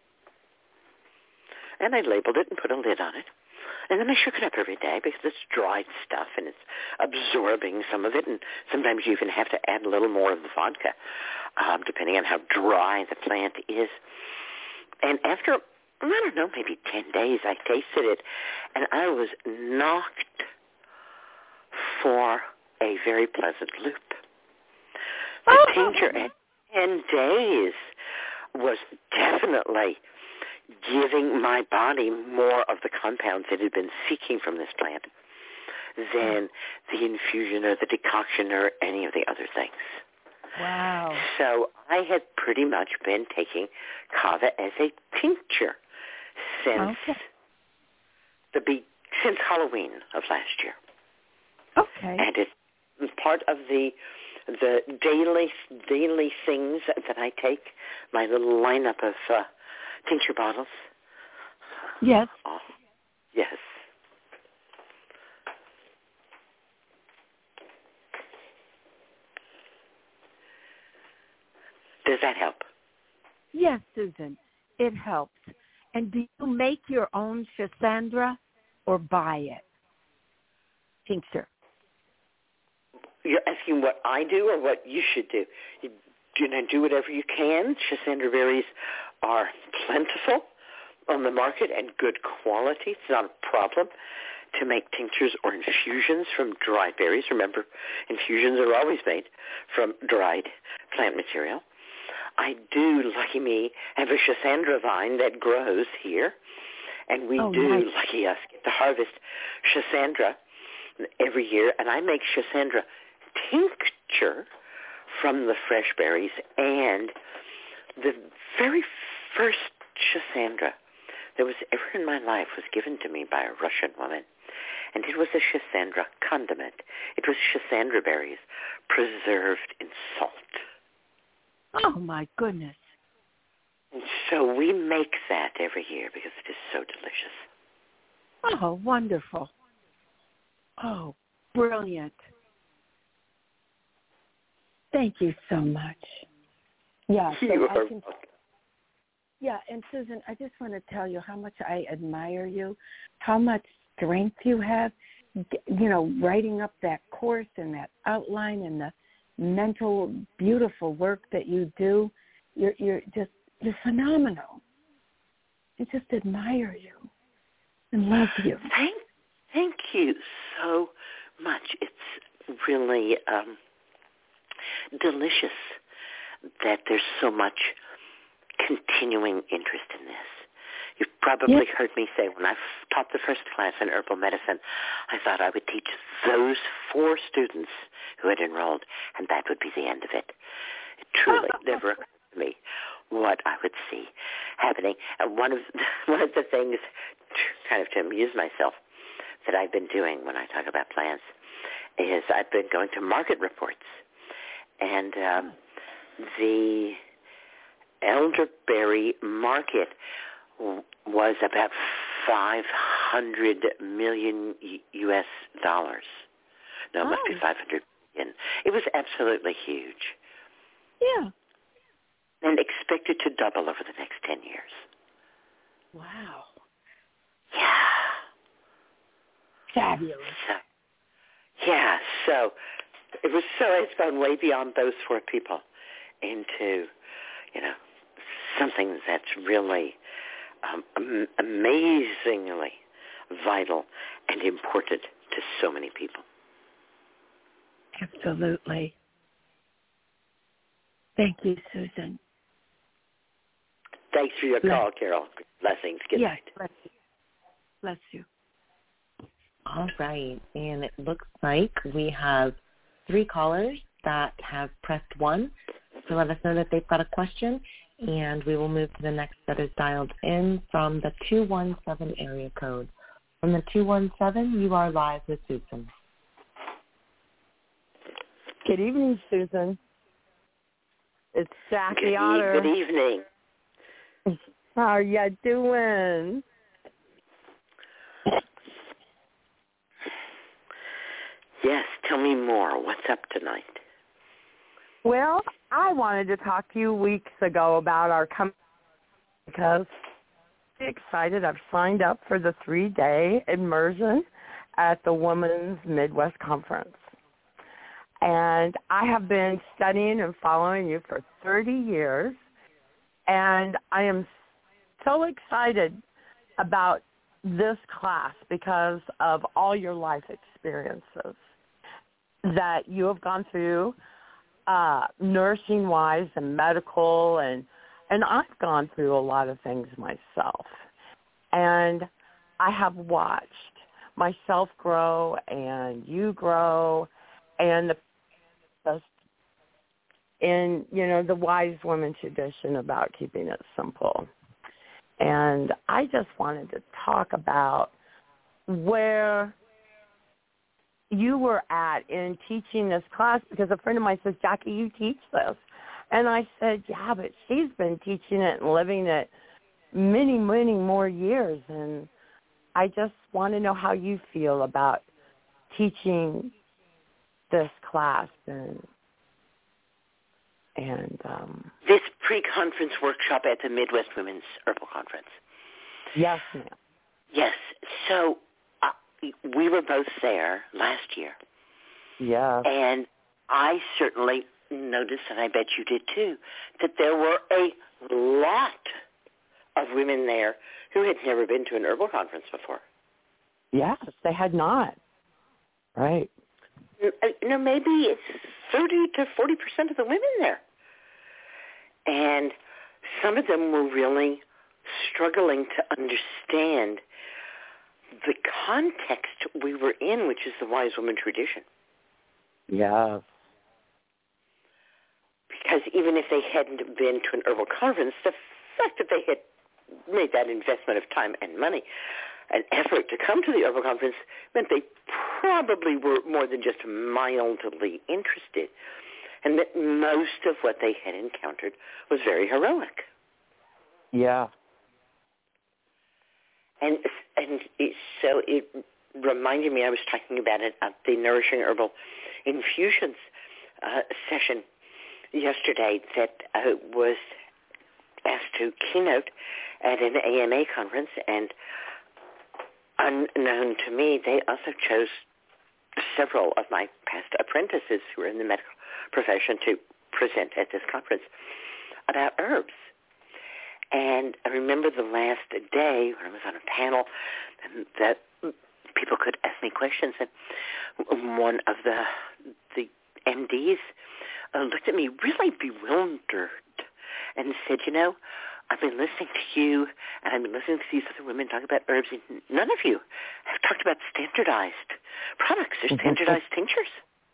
And I labeled it and put a lid on it. And then I shook it up every day because it's dried stuff and it's absorbing some of it. And sometimes you even have to add a little more of the vodka, depending on how dry the plant is. And after, I don't know, maybe 10 days, I tasted it. And I was knocked for a very pleasant loop. The tincture at 10 days was definitely giving my body more of the compounds it had been seeking from this plant than the infusion or the decoction or any of the other things. Wow. So I had pretty much been taking kava as a tincture since since Halloween of last year. Okay. And it's part of the daily things that I take, my little lineup of tincture bottles. Yes. Oh, yes. Does that help? Yes, Susan, it helps. And do you make your own Schisandra or buy it? Tincture. You're asking what I do or what you should do? You do whatever you can. Schisandra berries are plentiful on the market and good quality. It's not a problem to make tinctures or infusions from dried berries. Remember, infusions are always made from dried plant material. I do, lucky me, have a Schisandra vine that grows here, and we lucky us, get to harvest Schisandra every year, and I make Schisandra tincture from the fresh berries. And the very first Schisandra that was ever in my life was given to me by a Russian woman, and it was a Schisandra condiment. It was Schisandra berries preserved in salt. Oh, my goodness. And so we make that every year because it is so delicious. Oh, wonderful. Oh, brilliant. Thank you so much. Yeah, so and Susan, I just want to tell you how much I admire you, how much strength you have, writing up that course and that outline and the mental, beautiful work that you do. You're phenomenal. I just admire you and love you. Thank you so much. It's really delicious that there's so much continuing interest in this. You've probably heard me say when I taught the first class in herbal medicine, I thought I would teach those 4 students who had enrolled, and that would be the end of it. It truly never occurred to me what I would see happening. And one of the things, kind of to amuse myself, that I've been doing when I talk about plants is I've been going to market reports, and the elderberry market was about $500 million US dollars. No, it must be 500 million. It was absolutely huge. Yeah. And expected to double over the next 10 years. Wow. Yeah. Fabulous. So it's gone way beyond those 4 people into, something that's really amazingly vital and important to so many people. Absolutely. Thank you, Susan. Thanks for your call, Carol. Blessings. Good night. Bless you. Bless you. All right. And it looks like we have 3 callers that have pressed 1 to let us know that they've got a question, and we will move to the next that is dialed in from the 217 area code. From the 217, you are live with Susan. Good evening, Susan. It's Jackie Otter. Good evening. How are you doing? Yes, tell me more. What's up tonight? Well, I wanted to talk to you weeks ago about our company because I'm excited. I've signed up for the 3-day immersion at the Women's Midwest Conference. And I have been studying and following you for 30 years, and I am so excited about this class because of all your life experiences that you have gone through, nursing-wise and medical, and I've gone through a lot of things myself. And I have watched myself grow and you grow, and in, the wise woman tradition about keeping it simple. And I just wanted to talk about where you were at in teaching this class, because a friend of mine says, Jackie, you teach this. And I said, yeah, but she's been teaching it and living it many, many more years. And I just want to know how you feel about teaching this class and this pre-conference workshop at the Midwest Women's Herbal Conference. Yes, ma'am. Yes. So we were both there last year. Yeah. And I certainly noticed, and I bet you did too, that there were a lot of women there who had never been to an herbal conference before. Yes, they had not. Right. Maybe it's 30 to 40% of the women there. And some of them were really struggling to understand the context we were in, which is the wise woman tradition. Yeah. Because even if they hadn't been to an herbal conference, the fact that they had made that investment of time and money and effort to come to the herbal conference meant they probably were more than just mildly interested, and that most of what they had encountered was very heroic. Yeah. And so it reminded me, I was talking about it at the Nourishing Herbal Infusions session yesterday that was asked to keynote at an AMA conference, and unknown to me, they also chose several of my past apprentices who were in the medical profession to present at this conference about herbs. And I remember the last day when I was on a panel that people could ask me questions, and one of the MDs looked at me really bewildered and said, I've been listening to you, and I've been listening to these other women talk about herbs, and none of you have talked about standardized products or standardized tinctures.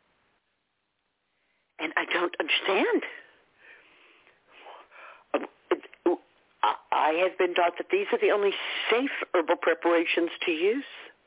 And I don't understand. I have been taught that these are the only safe herbal preparations to use.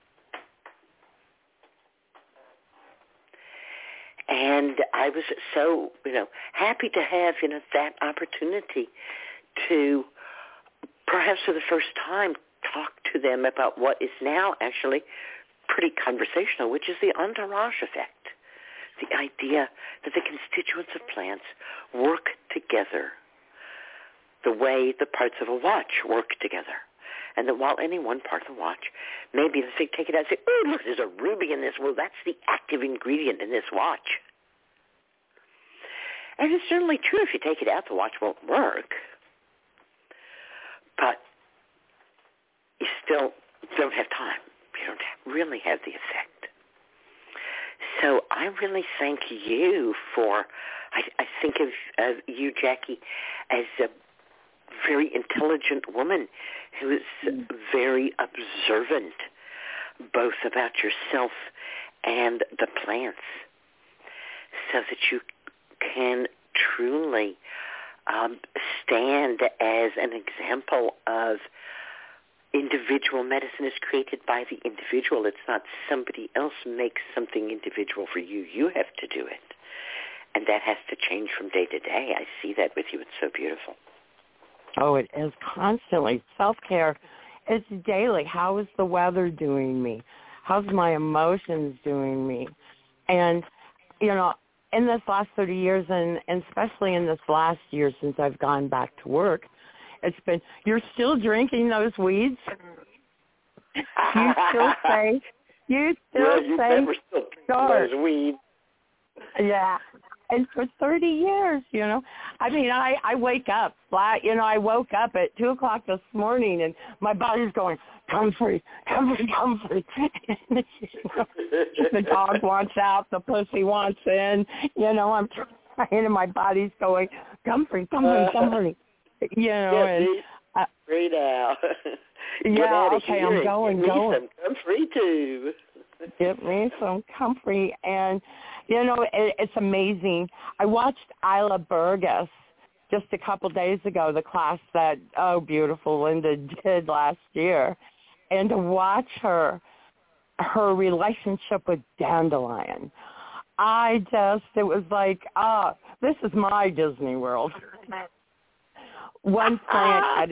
And I was so, happy to have, that opportunity to perhaps for the first time talk to them about what is now actually pretty conversational, which is the entourage effect. The idea that the constituents of plants work together the way the parts of a watch work together. And that while any one part of the watch, maybe let's say, take it out and say, oh, look, there's a ruby in this. Well, that's the active ingredient in this watch. And it's certainly true if you take it out, the watch won't work. But you still don't have time. You don't really have the effect. So I really thank you for, I think of you, Jackie, as a very intelligent woman who is very observant, both about yourself and the plants, so that you can truly stand as an example of individual medicine is created by the individual. It's not somebody else makes something individual for you. You have to do it. And that has to change from day to day. I see that with you. It's so beautiful. Oh, it is constantly. Self-care is daily. How is the weather doing me? How's my emotions doing me? And, you know, in this last 30 years, and especially in this last year since I've gone back to work, it's been, you're still drinking those weeds? You still say, never still those weeds. Yeah. And for 30 years, you know, I mean, I wake up flat, you know, I woke up at 2 o'clock this morning and my body's going, comfrey. And, you know, the dog wants out, the pussy wants in, you know, I'm trying and my body's going, comfrey. You know, and free now. Yeah, okay, I'm going. Some comfrey too. Get me some comfrey. And, you know, it's amazing. I watched Isla Burgess just a couple days ago, the class that, beautiful Linda did last year. And to watch her relationship with dandelion, it was like, this is my Disney World. One plant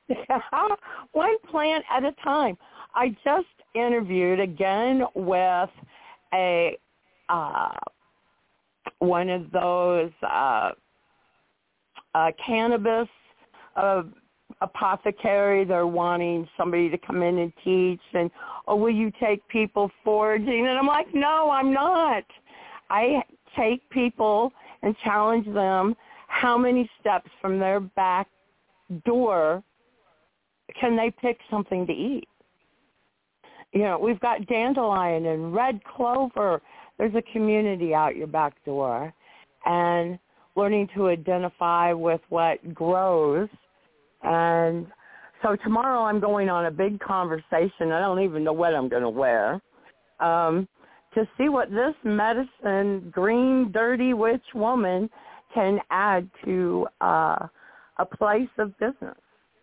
at a time. I just interviewed again with one of those cannabis apothecary. They're wanting somebody to come in and teach, and will you take people foraging? And I'm like, no, I'm not. I take people and challenge them. How many steps from their back door can they pick something to eat? You know, we've got dandelion and red clover. There's a community out your back door. And learning to identify with what grows. And so tomorrow I'm going on a big conversation. I don't even know what I'm going to wear. To see what this medicine, green, dirty witch woman can add to a place of business.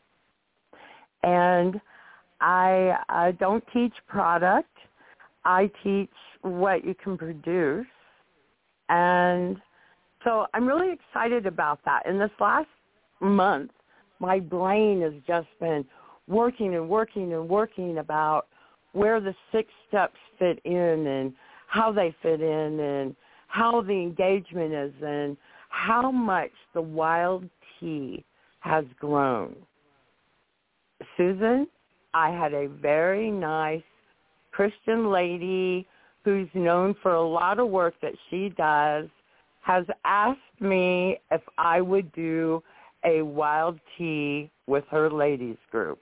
And I don't teach product. I teach what you can produce. And so I'm really excited about that. In this last month, my brain has just been working about where the 6 steps fit in and how they fit in and how the engagement is and how much the wild tea has grown. Susan, I had a very nice Christian lady who's known for a lot of work that she does, has asked me if I would do a wild tea with her ladies group.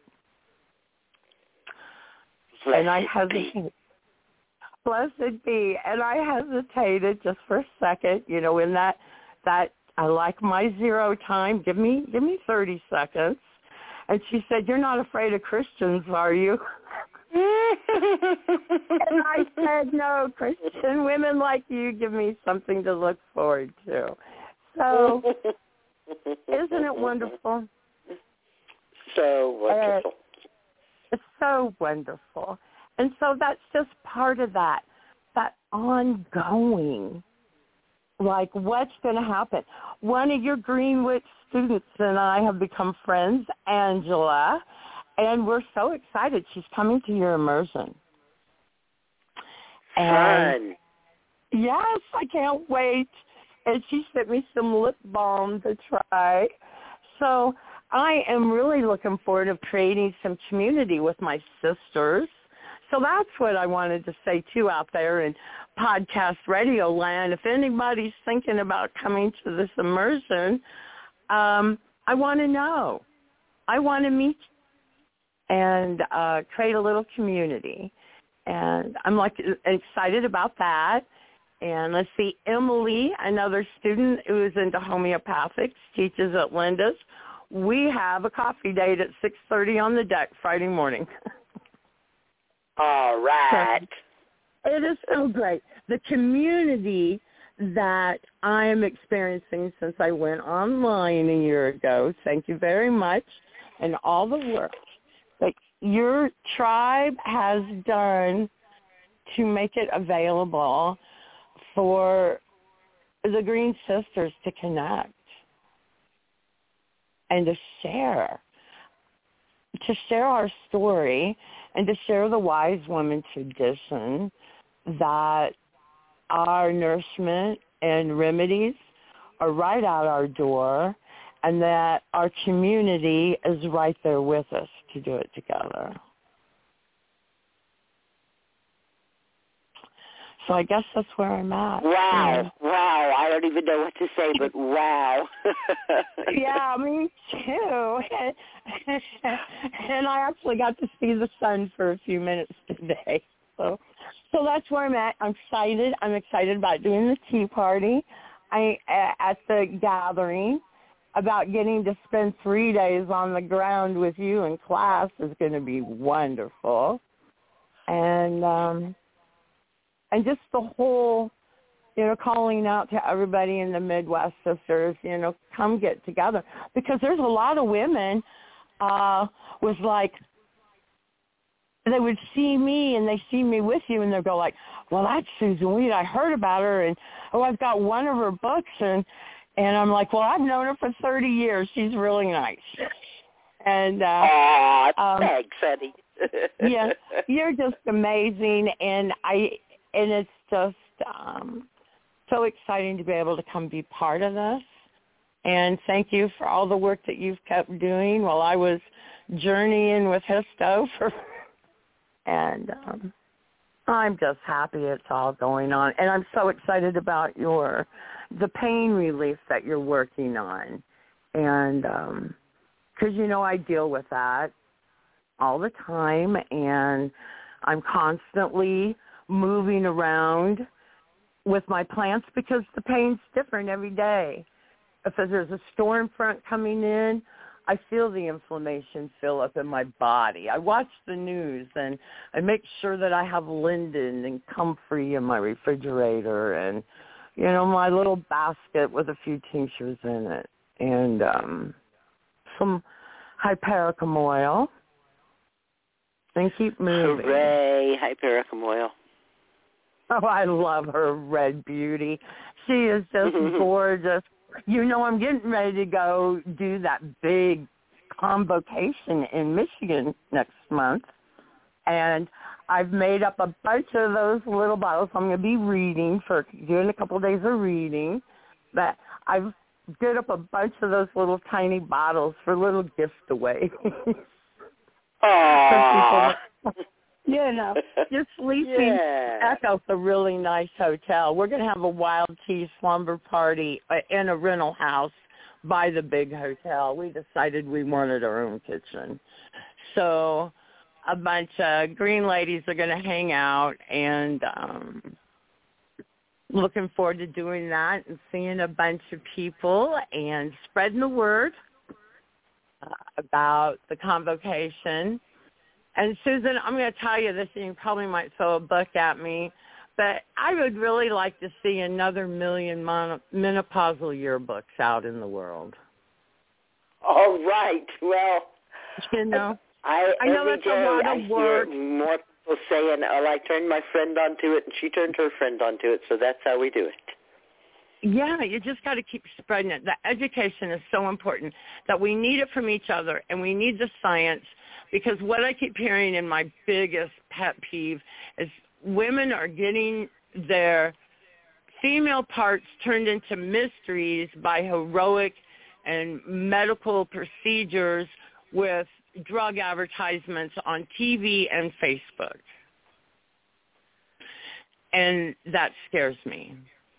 And I hesitated. Blessed be. And I hesitated just for a second, you know, in that I like my 0 time. Give me 30 seconds. And she said, "You're not afraid of Christians, are you?" And I said, "No, Christian women like you give me something to look forward to." So, isn't it wonderful? So wonderful. It's so wonderful. And so that's just part of that ongoing, like what's going to happen. One of your Greenwich students and I have become friends, Angela, and we're so excited. She's coming to your immersion. Fun. Yes, I can't wait. And she sent me some lip balm to try. So I am really looking forward to creating some community with my sisters. So that's what I wanted to say, too, out there in podcast radio land. If anybody's thinking about coming to this immersion, I want to know. I want to meet you and create a little community. And I'm excited about that. And let's see, Emily, another student who is into homeopathics, teaches at Linda's. We have a coffee date at 6:30 on the deck Friday morning. All right. So it is so great. The community that I am experiencing since I went online a year ago, thank you very much, and all the work that your tribe has done to make it available for the Green Sisters to connect and to share our story and to share the wise woman tradition that our nourishment and remedies are right out our door, and that our community is right there with us to do it together. So I guess that's where I'm at. Wow. Wow. I don't even know what to say, but wow. Yeah, me too. And I actually got to see the sun for a few minutes today. So that's where I'm at. I'm excited. I'm excited about doing the tea party. At the gathering, about getting to spend 3 days on the ground with you in class is going to be wonderful. And just the whole, calling out to everybody in the Midwest Sisters, come get together. Because there's a lot of women with like, they would see me and they see me with you and they'll go like, well, that's Susan Weed. I heard about her and, I've got one of her books. And I'm like, well, I've known her for 30 years. She's really nice. And thanks, Eddie. Yeah, you're just amazing. And it's just so exciting to be able to come be part of this. And thank you for all the work that you've kept doing while I was journeying with Histo and I'm just happy it's all going on. And I'm so excited about the pain relief that you're working on. And because, I deal with that all the time. And I'm constantly moving around with my plants because the pain's different every day. If there's a storm front coming in, I feel the inflammation fill up in my body. I watch the news, and I make sure that I have linden and comfrey in my refrigerator and, my little basket with a few tinctures in it and some hypericum oil. And keep moving. Hooray, hypericum oil. Oh, I love her red beauty. She is just gorgeous. I'm getting ready to go do that big convocation in Michigan next month. And I've made up a bunch of those little bottles. I'm going to be doing a couple of days of reading. But I've did up a bunch of those little tiny bottles for little gift away. Aww. You're sleeping at a really nice hotel. We're going to have a wild tea slumber party in a rental house by the big hotel. We decided we wanted our own kitchen. So a bunch of green ladies are going to hang out, and looking forward to doing that and seeing a bunch of people and spreading the word about the convocation. And, Susan, I'm going to tell you this, and you probably might throw a book at me, but I would really like to see another 1 million menopausal yearbooks out in the world. All right. Well, I know that's a lot of work. Hear more people saying, I turned my friend onto it, and she turned her friend onto it, so that's how we do it. Yeah, you just got to keep spreading it. The education is so important that we need it from each other, and we need the science. Because what I keep hearing in my biggest pet peeve is women are getting their female parts turned into mysteries by heroic and medical procedures with drug advertisements on TV and Facebook. And that scares me.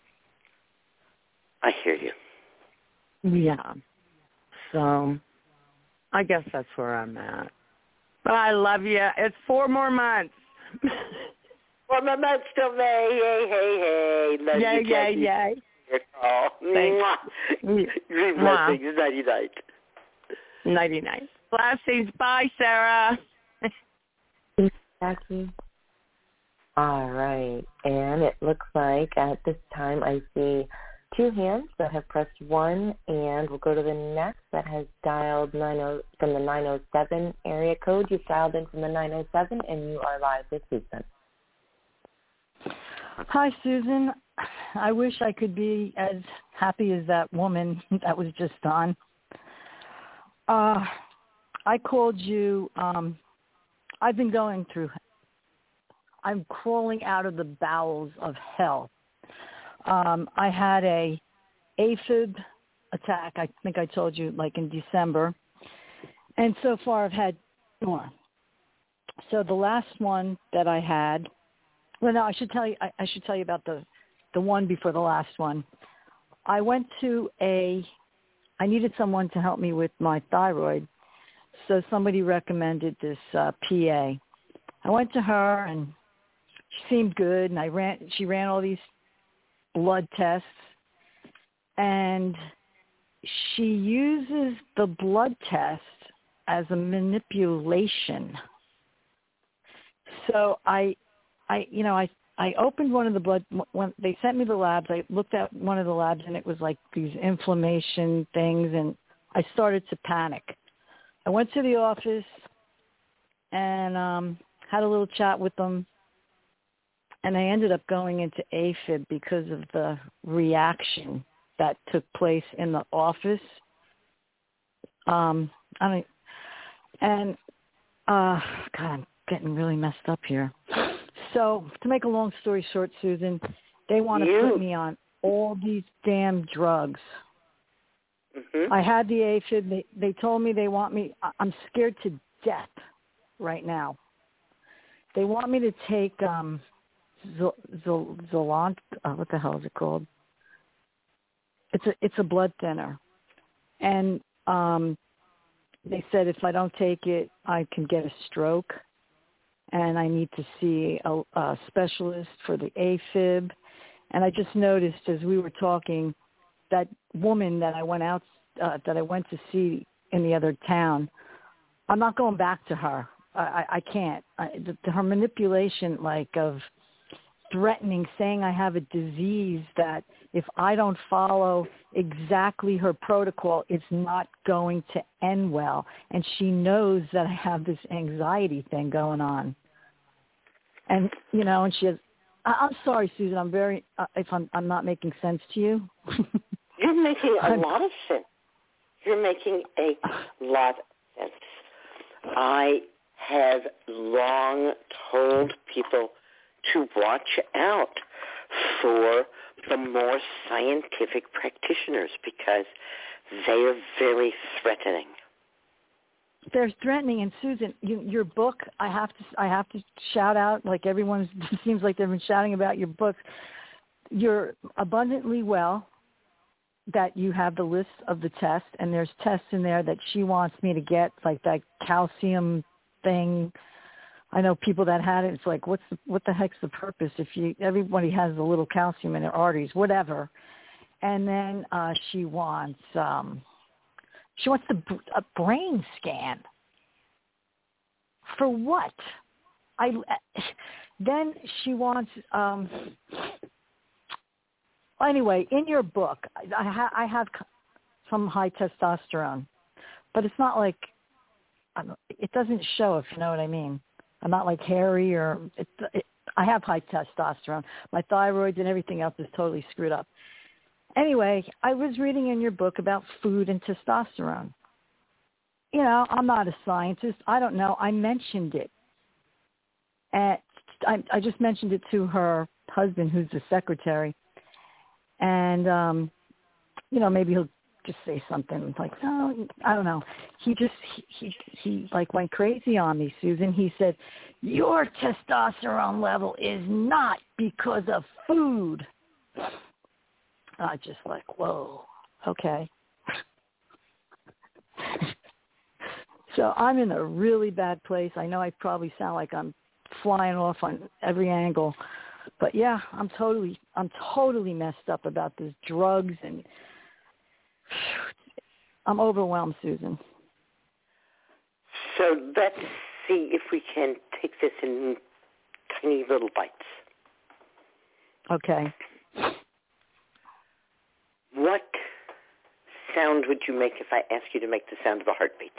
I hear you. Yeah. So I guess that's where I'm at. But I love you. It's 4 more months. 4 more months till May. Hey. Love you, Jackie. Yay. Your call. Dream blessings. Nighty-night. Nighty-night. Blessings. Bye, Sarah. Thanks, Jackie. All right. And it looks like at this time I see 2 hands that have pressed 1, and we'll go to the next that has dialed from the 907 area code. You've dialed in from the 907, and you are live with Susan. Hi, Susan. I wish I could be as happy as that woman that was just on. I called you. I've been going through. I'm crawling out of the bowels of hell. I had a AFib attack. I think I told you, like in December, and so far I've had more. So the last one that I had. Well, no, I should tell you. I should tell you about the one before the last one. I went to I needed someone to help me with my thyroid, so somebody recommended this PA. I went to her, and she seemed good, and she ran all these blood tests, and she uses the blood test as a manipulation. So I opened one of the blood, when they sent me the labs, I looked at one of the labs, and it was like these inflammation things, and I started to panic. I went to the office and had a little chat with them, and I ended up going into AFib because of the reaction that took place in the office. God, I'm getting really messed up here. So to make a long story short, Susan, they want to put me on all these damn drugs. Mm-hmm. I had the AFib. They told me they want me. I'm scared to death right now. They want me to take Zolont. What the hell is it called? It's a blood thinner, and they said if I don't take it, I can get a stroke. And I need to see a specialist for the AFib. And I just noticed as we were talking, that woman that I went to see in the other town, I'm not going back to her. I can't. Her manipulation, like of threatening, saying I have a disease that if I don't follow exactly her protocol, it's not going to end well. And she knows that I have this anxiety thing going on. And, and she has, I'm sorry, Susan, I'm very, if I'm not making sense to you. You're making a lot of sense. You're making a lot of sense. I have long told people to watch out for the more scientific practitioners because they are very threatening. They're threatening, and Susan, your book, I have to shout out, like everyone seems like they've been shouting about your book. You're Abundantly Well, that you have the list of the tests, and there's tests in there that she wants me to get, like that calcium thing. I know people that had it. It's like, what the heck's the purpose? Everybody has a little calcium in their arteries, whatever. And then she wants a brain scan. For what? Then she wants. Anyway, in your book, I have some high testosterone, but it's not like it doesn't show, if you know what I mean. I'm not like hairy I have high testosterone. My thyroid and everything else is totally screwed up. Anyway, I was reading in your book about food and testosterone. I'm not a scientist. I don't know. I mentioned it. And I just mentioned it to her husband, who's the secretary. And, maybe he'll just say something like, no, I don't know. He like went crazy on me, Susan. He said, your testosterone level is not because of food. I just like, whoa, okay. So I'm in a really bad place. I know I probably sound like I'm flying off on every angle, but yeah, I'm totally messed up about this drugs, and I'm overwhelmed, Susan. So let's see if we can take this in tiny little bites. Okay. what sound would you make if I asked you to make the sound of a heartbeat?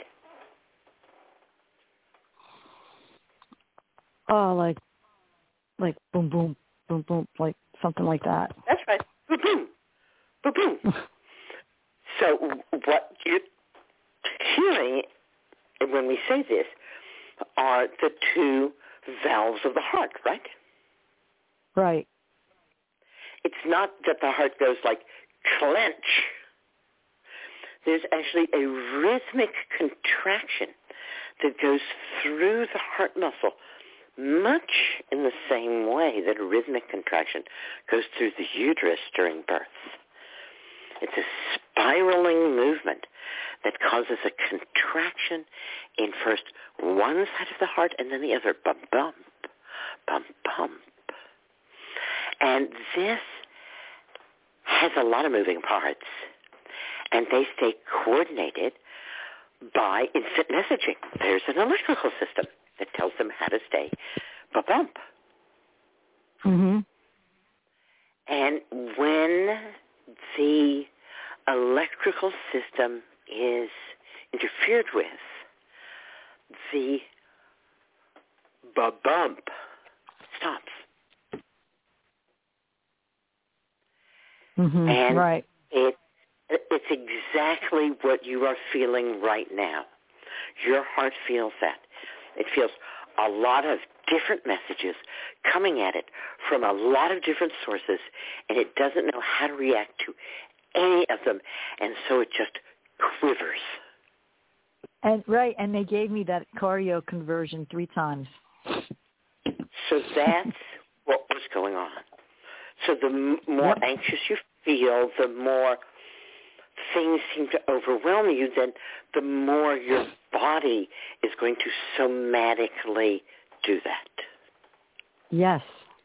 Oh, like boom, boom, boom, boom, like something like that. That's right. Boom, boom, boom, boom. So what you're hearing when we say this are the two valves of the heart, right? Right. It's not that the heart goes like clench. There's actually a rhythmic contraction that goes through the heart muscle, much in the same way that a rhythmic contraction goes through the uterus during birth. It's a spiraling movement that causes a contraction in first one side of the heart and then the other. Bump, bump, bump, bump. And this has a lot of moving parts, and they stay coordinated by instant messaging. There's an electrical system that tells them how to stay bump, bump. Mm-hmm. And when the electrical system is interfered with, the bump stops. Mm-hmm. And right. It's exactly what you are feeling right now. Your heart feels that. It feels a lot of different messages coming at it from a lot of different sources, and it doesn't know how to react to any of them, and so it just quivers. And right, and they gave me that choreo conversion 3 times. So that's what was going on. So the more anxious you feel, the more things seem to overwhelm you, then the more your body is going to somatically do that. Yes.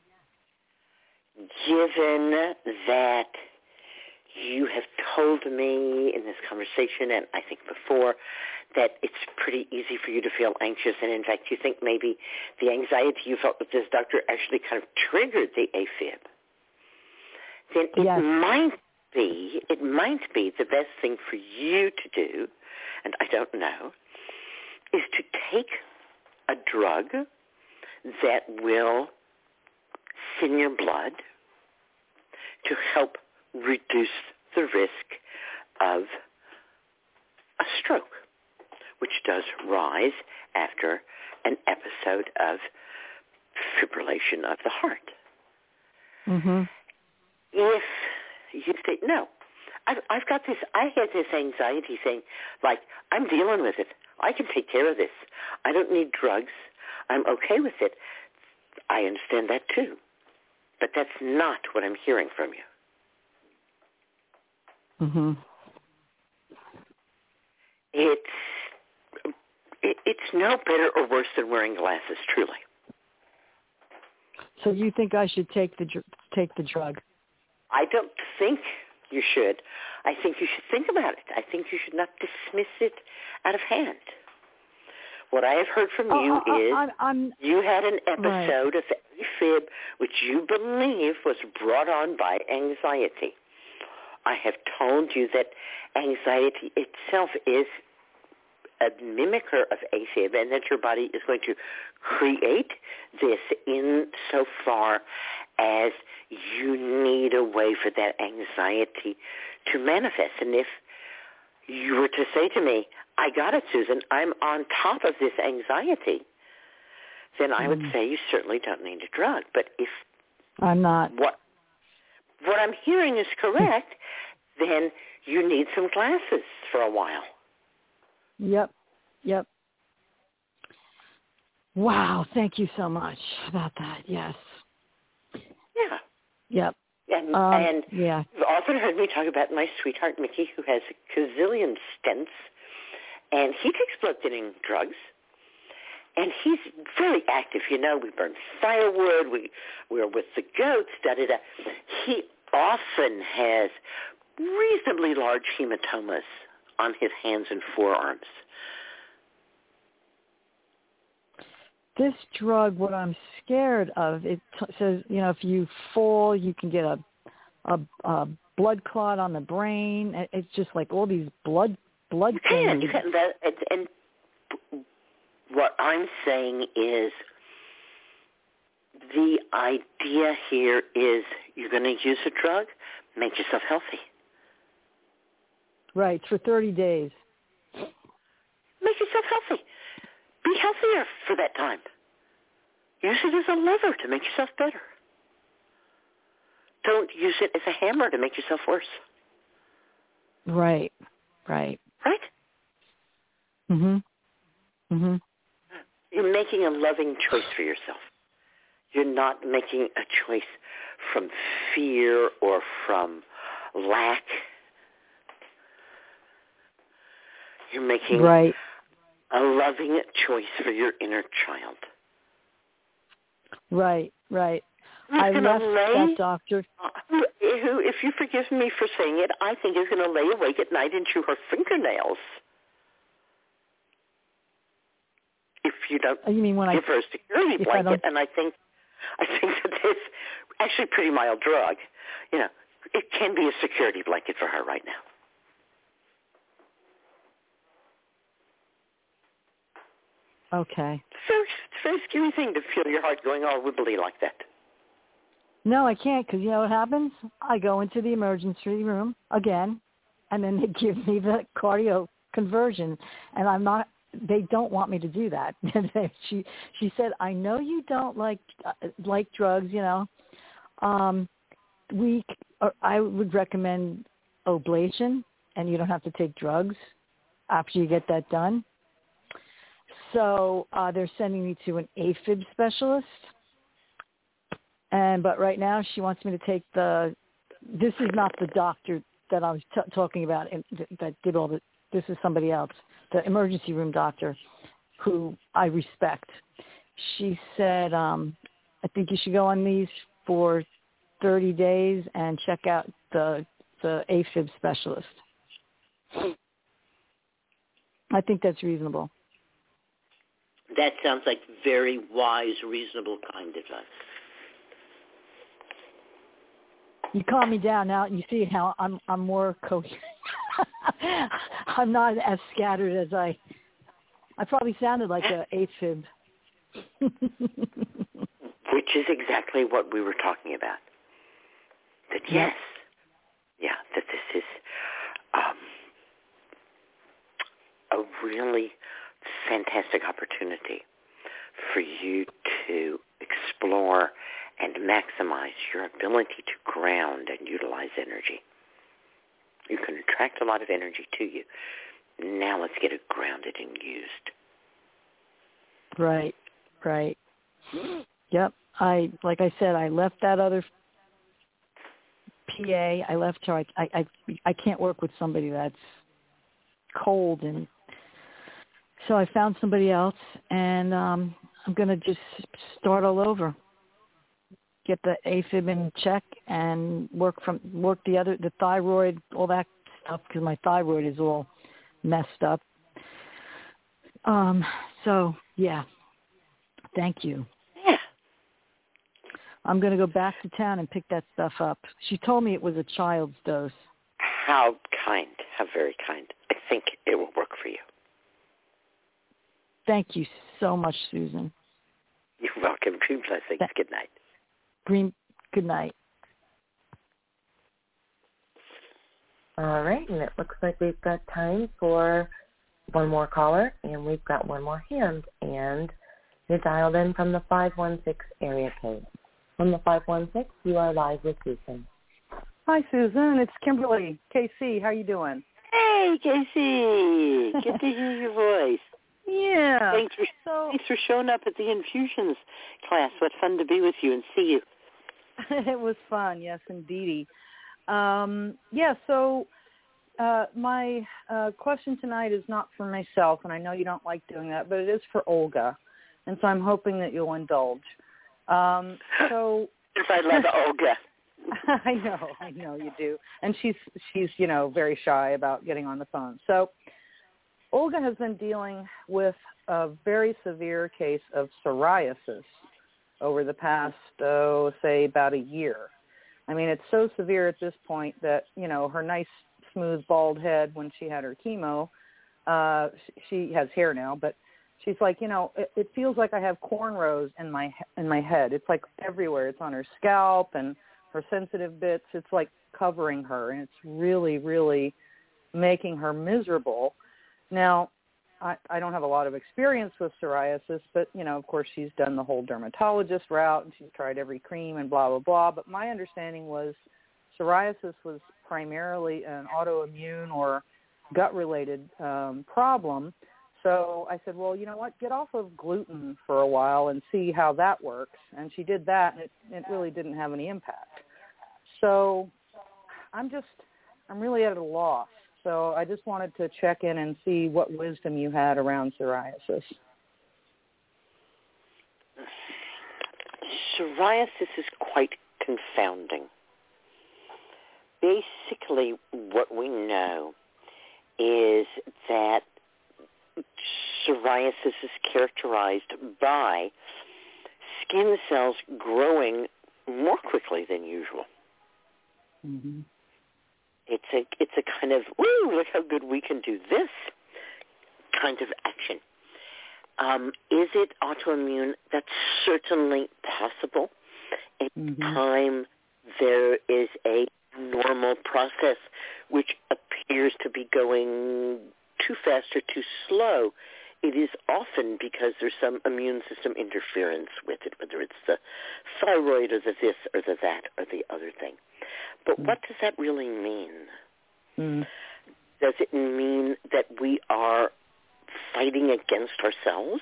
Given that you have told me in this conversation, and I think before, that it's pretty easy for you to feel anxious, and in fact you think maybe the anxiety you felt with this doctor actually kind of triggered the AFib, then it might be the best thing for you to do, and I don't know, is to take a drug that will thin your blood to help reduce the risk of a stroke, which does rise after an episode of fibrillation of the heart. Mm-hmm. If you say, no, I've got this, I had this anxiety thing, like, I'm dealing with it. I can take care of this. I don't need drugs. I'm okay with it. I understand that too. But that's not what I'm hearing from you. Mm-hmm. It's no better or worse than wearing glasses, truly. So you think I should take the drug? I don't think you should. I think you should think about it. I think you should not dismiss it out of hand. What I have heard from you is you had an episode of AFib which you believe was brought on by anxiety. I have told you that anxiety itself is a mimicker of AFib, and that your body is going to create this insofar as you need a way for that anxiety to manifest. And if you were to say to me, I got it, Susan, I'm on top of this anxiety, then I would say you certainly don't need a drug. But if I'm not, what I'm hearing is correct, then you need some glasses for a while. Yep. Wow, thank you so much about that. Yes. Yeah. Yep. And yeah. You've often heard me talk about my sweetheart Mickey, who has a gazillion stents, and he takes blood thinning drugs, and he's very active. You know, we burn firewood, we're with the goats, da-da-da. He often has reasonably large hematomas on his hands and forearms. This drug, what I'm scared of, it says, if you fall, you can get a a blood clot on the brain. It's just like all these blood things. And what I'm saying is the idea here is you're going to use a drug, make yourself healthy. Right, for 30 days. Make yourself healthy. Be healthier for that time. Use it as a lever to make yourself better. Don't use it as a hammer to make yourself worse. Right. Right? Mhm. Mhm. You're making a loving choice for yourself. You're not making a choice from fear or from lack. You're making a loving choice for your inner child. Right. I left that doctor. Who, if you forgive me for saying it, I think is going to lay awake at night and chew her fingernails. If you don't give her a security blanket, and I think that it's actually a pretty mild drug. It can be a security blanket for her right now. Okay. It's a very scary thing to feel your heart going all wibbly like that. No, I can't, because you know what happens? I go into the emergency room again, and then they give me the cardio conversion, and I'm not. They don't want me to do that. She said, I know you don't like drugs, I would recommend ablation, and you don't have to take drugs after you get that done. So they're sending me to an AFib specialist. But right now she wants me to take this is not the doctor that I was talking about that did all this is somebody else, the emergency room doctor who I respect. She said, I think you should go on these for 30 days and check out the AFib specialist. I think that's reasonable. That sounds like very wise, reasonable, kind advice. You calm me down now. You see how I'm more coherent. I'm not as scattered as I probably sounded like a AFib. Which is exactly what we were talking about. That yes, that this is a really fantastic opportunity for you to explore and maximize your ability to ground and utilize energy. You can attract a lot of energy to you. Now let's get it grounded and used. Right. Yep. Like I said, I left that other PA. I left her. I can't work with somebody that's cold, and so I found somebody else, and I'm going to just start all over. Get the AFib in check and work the thyroid, all that stuff, because my thyroid is all messed up. So yeah, thank you. Yeah. I'm going to go back to town and pick that stuff up. She told me it was a child's dose. How kind, how very kind. I think it will work for you. Thank you so much, Susan. You're welcome. Dream blessings. Good night. Good night. All right, and it looks like we've got time for one more caller, and we've got one more hand, and you're dialed in from the 516 area code. From the 516, you are live with Susan. Hi, Susan. It's Kimberly. KC, how you doing? Hey, Casey. Good to hear your voice. Yeah. Thanks for showing up at the infusions class. What fun to be with you and see you. It was fun, yes, indeedy. My question tonight is not for myself, and I know you don't like doing that, but it is for Olga, and so I'm hoping that you'll indulge. Yes, I love Olga. I know you do, and she's very shy about getting on the phone. So Olga has been dealing with a very severe case of psoriasis over the past, say, about a year. I mean, it's so severe at this point that, you know, her nice, smooth, bald head when she had her chemo, she has hair now, but she's like, you know, it feels like I have cornrows in my head. It's like everywhere. It's on her scalp and her sensitive bits. It's like covering her, and it's really, really making her miserable. Now, I don't have a lot of experience with psoriasis, but, you know, of course, she's done the whole dermatologist route, and she's tried every cream and blah, blah, blah. But my understanding was psoriasis was primarily an autoimmune or gut-related problem. So I said, well, you know what, get off of gluten for a while and see how that works. And she did that, and it really didn't have any impact. So I'm really at a loss. So I just wanted to check in and see what wisdom you had around psoriasis. Psoriasis is quite confounding. Basically, what we know is that psoriasis is characterized by skin cells growing more quickly than usual. Mm-hmm. It's a kind of, woo, look how good we can do this kind of action. Is it autoimmune? That's certainly possible. Anytime there is a normal process which appears to be going too fast or too slow, it is often because there's some immune system interference with it, whether it's the thyroid or the this or the that or the other thing. But what does that really mean? Does it mean that we are fighting against ourselves?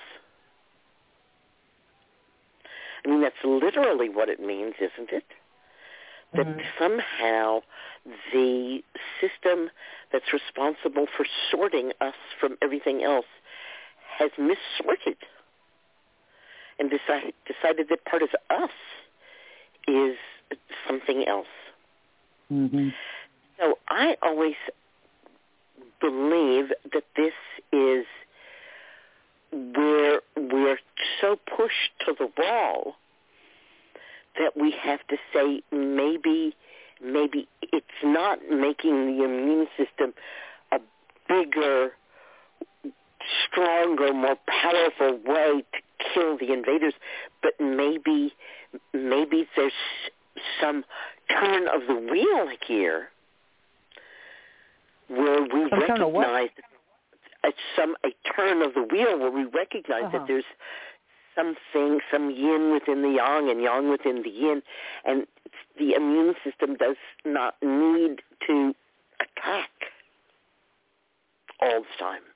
I mean, that's literally what it means, isn't it? That somehow the system that's responsible for sorting us from everything else has missorted and decided that part of us is something else. So I always believe that this is where we're so pushed to the wall that we have to say maybe it's not making the immune system a bigger, stronger, more powerful way to kill the invaders, but maybe there's some turn of the wheel here where we recognize a turn of the wheel where we recognize that there's something, some yin within the yang and yang within the yin, and the immune system does not need to attack all the time.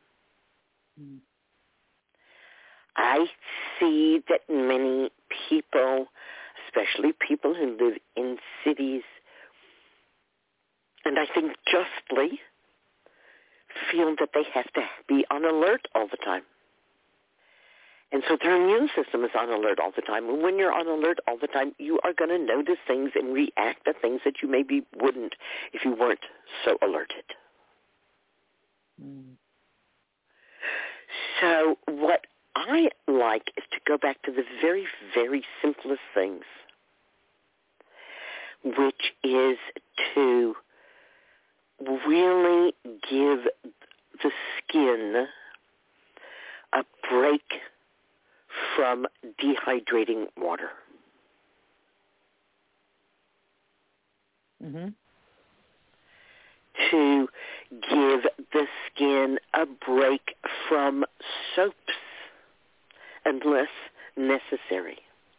I see that many people, especially people who live in cities, and I think justly, feel that they have to be on alert all the time. And so their immune system is on alert all the time. And when you're on alert all the time, you are going to notice things and react to things that you maybe wouldn't if you weren't so alerted. So what I like is to go back to the very, very simplest things, which is to really give the skin a break from dehydrating water. To give the skin a break from soaps unless necessary.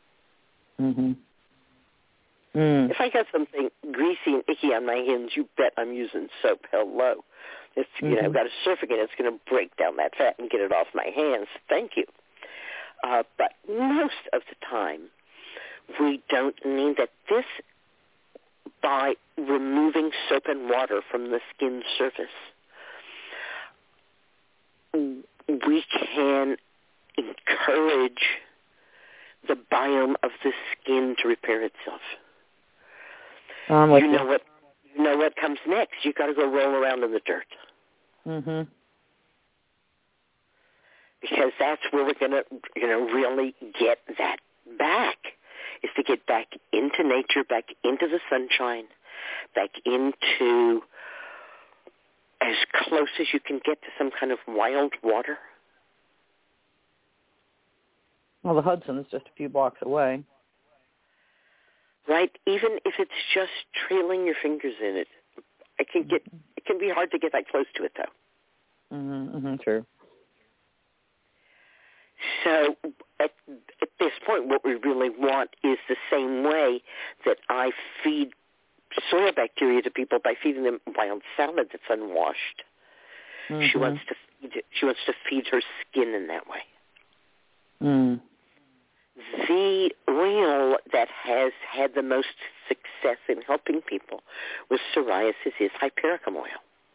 If I got something greasy and icky on my hands, you bet I'm using soap. Hello. If I've got a surf again, it's going to break down that fat and get it off my hands. Thank you. But most of the time, we don't need that. This, by removing soap and water from the skin surface, we can encourage the biome of the skin to repair itself. You know what comes next. You got to go roll around in the dirt. Because that's where we're going to, really get that back. is to get back into nature, back into the sunshine, back into as close as you can get to some kind of wild water. Well, the Hudson's just a few blocks away. Right? Even if it's just trailing your fingers in it. It can be hard to get that close to it, though. True. So at this point, what we really want is the same way that I feed soil bacteria to people by feeding them wild salad that's unwashed. She wants to feed her skin in that way. The oil that has had the most success in helping people with psoriasis is hypericum oil.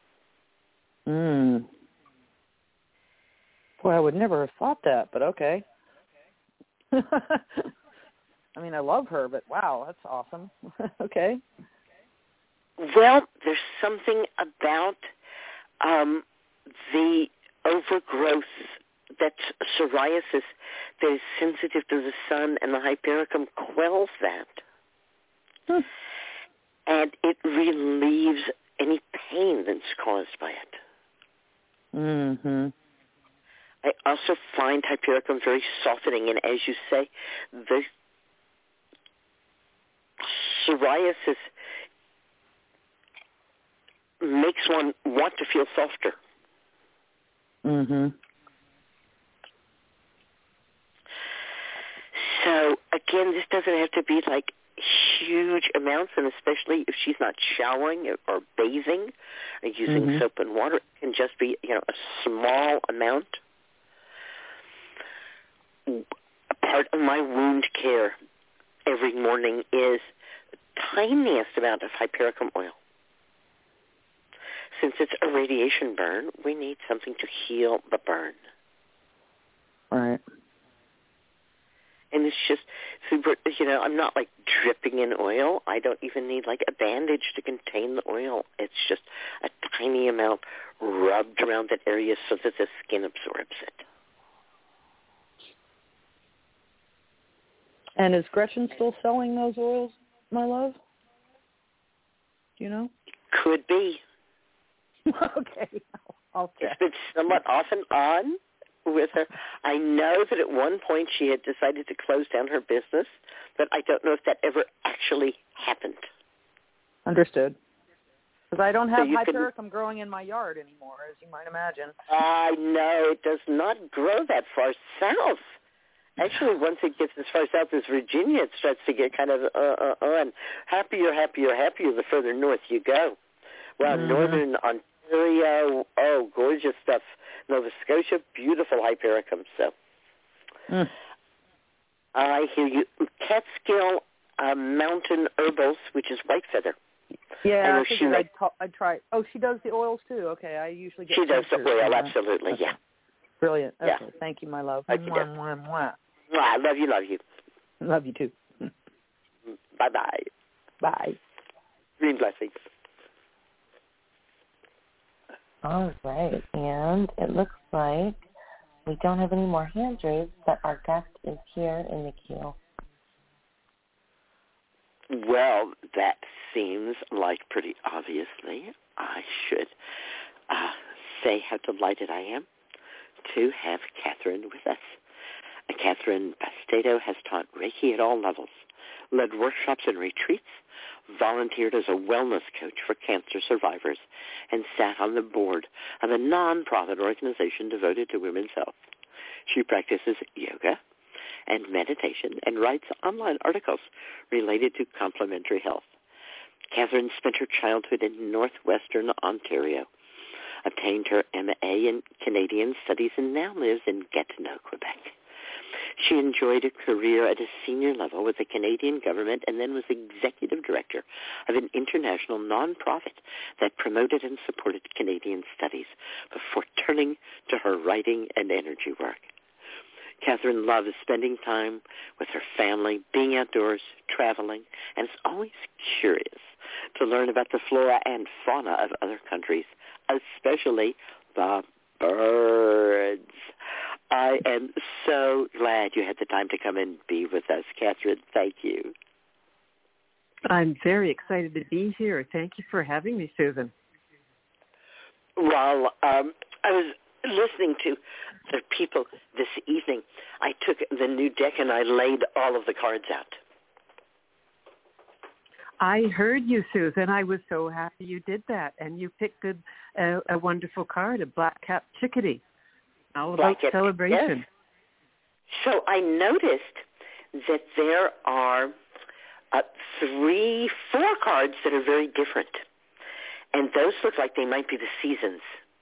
Boy, I would never have thought that, but okay. I mean, I love her, but wow, that's awesome. Okay. Well, there's something about the overgrowth that's psoriasis that is sensitive to the sun, and the hypericum quells that. And it relieves any pain that's caused by it. I also find hypericum very softening, and as you say, the psoriasis makes one want to feel softer. So, again, this doesn't have to be like huge amounts, and especially if she's not showering or bathing or using soap and water, it can just be, a small amount. A part of my wound care every morning is the tiniest amount of hypericum oil. Since it's a radiation burn, we need something to heal the burn. Right. And it's just super, I'm not like dripping in oil. I don't even need like a bandage to contain the oil. It's just a tiny amount rubbed around that area so that the skin absorbs it. And is Gretchen still selling those oils, my love? Do you know? Could be. Okay. I'll check. It's been somewhat off and on with her. I know that at one point she had decided to close down her business, but I don't know if that ever actually happened. Understood. Because I don't have hypericum growing in my yard anymore, as you might imagine. I know. It does not grow that far south. Actually, once it gets as far south as Virginia, it starts to get kind of and happier the further north you go. Well, northern Ontario, gorgeous stuff. Nova Scotia, beautiful hypericum. So I hear you. Catskill Mountain Herbals, which is white feather. Yeah, I figured I'd try. Oh, she does the oils too. Okay, I usually get. She does the oil, absolutely. Okay. Yeah. Brilliant. Okay, yeah. Thank you, my love. Mwah. I love you. Love you too. Bye-bye. Bye. Green blessings. All right, and it looks like we don't have any more hands raised, but our guest is here in the queue. Well, that seems like pretty obviously I should say how delighted I am to have Catherine with us. Catherine Bastedo has taught Reiki at all levels, led workshops and retreats, volunteered as a wellness coach for cancer survivors, and sat on the board of a nonprofit organization devoted to women's health. She practices yoga and meditation and writes online articles related to complementary health. Catherine spent her childhood in northwestern Ontario, obtained her MA in Canadian Studies, and now lives in Gatineau, Quebec. She enjoyed a career at a senior level with the Canadian government and then was executive director of an international nonprofit that promoted and supported Canadian studies before turning to her writing and energy work. Catherine loves spending time with her family, being outdoors, traveling, and is always curious to learn about the flora and fauna of other countries, especially the birds. I am so glad you had the time to come and be with us, Catherine. Thank you. I'm very excited to be here. Thank you for having me, Susan. While I was listening to the people this evening, I took the new deck and I laid all of the cards out. I heard you, Susan. I was so happy you did that. And you picked a wonderful card, a black-capped chickadee. All about celebration. Yes. So I noticed that there are 4 cards that are very different. And those look like they might be the seasons.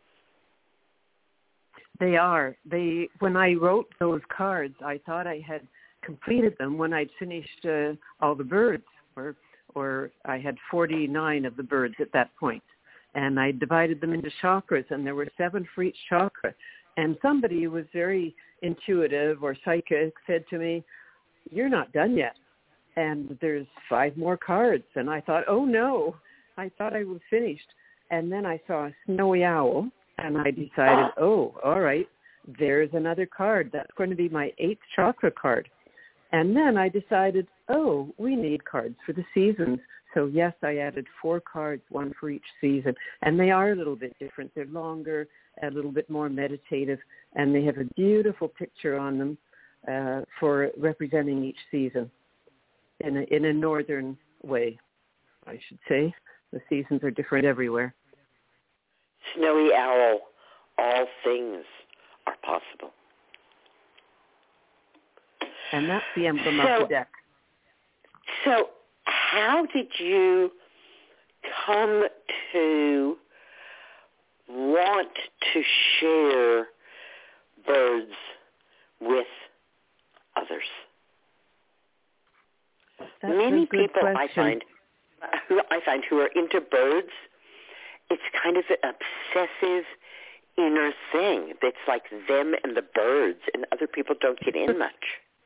They are. When I wrote those cards, I thought I had completed them when I'd finished all the birds, or I had 49 of the birds at that point. And I divided them into chakras, and there were 7 for each chakra. And somebody who was very intuitive or psychic said to me, "You're not done yet. And there's 5 more cards." And I thought, oh, no. I thought I was finished. And then I saw a snowy owl, and I decided, oh, all right, there's another card. That's going to be my 8th chakra card. And then I decided, oh, we need cards for the seasons. So, yes, I added 4 cards, 1 for each season. And they are a little bit different. They're longer, a little bit more meditative, and they have a beautiful picture on them for representing each season in a northern way, I should say. The seasons are different everywhere. Snowy owl, all things are possible. And that's the emblem of the deck. So how did you come to want to share birds with others? That's Many a good people question. I find who are into birds, it's kind of an obsessive inner thing that's like them and the birds, and other people don't get in much.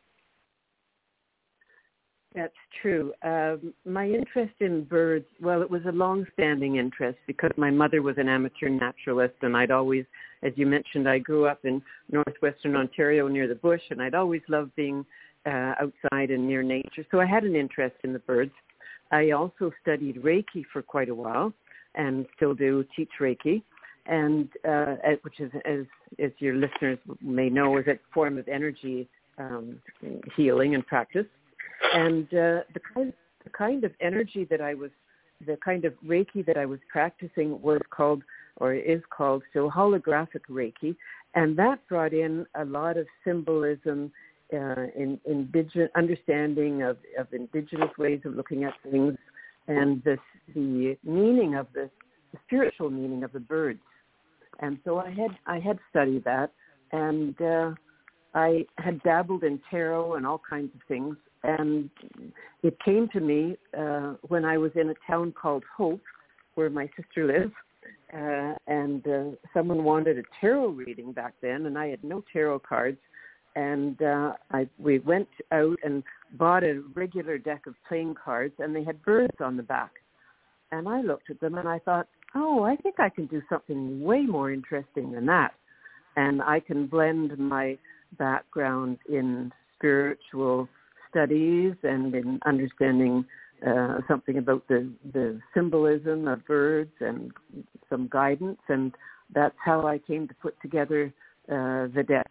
That's true. My interest in birds, well, it was a long-standing interest because my mother was an amateur naturalist, and I'd always, as you mentioned, I grew up in northwestern Ontario near the bush, and I'd always loved being outside and near nature. So I had an interest in the birds. I also studied Reiki for quite a while and still do teach Reiki, and which is, as your listeners may know, is a form of energy healing and practice. And the kind of energy that the kind of Reiki that I was practicing was called, or is called still, holographic Reiki. And that brought in a lot of symbolism, in understanding of indigenous ways of looking at things, and the meaning of the spiritual meaning of the birds. And so I had studied that, and I had dabbled in tarot and all kinds of things. And it came to me when I was in a town called Hope, where my sister lives, and someone wanted a tarot reading back then, and I had no tarot cards. And we went out and bought a regular deck of playing cards, and they had birds on the back. And I looked at them, and I thought, oh, I think I can do something way more interesting than that. And I can blend my background in spiritual studies and in understanding something about the symbolism of birds and some guidance, and that's how I came to put together the deck.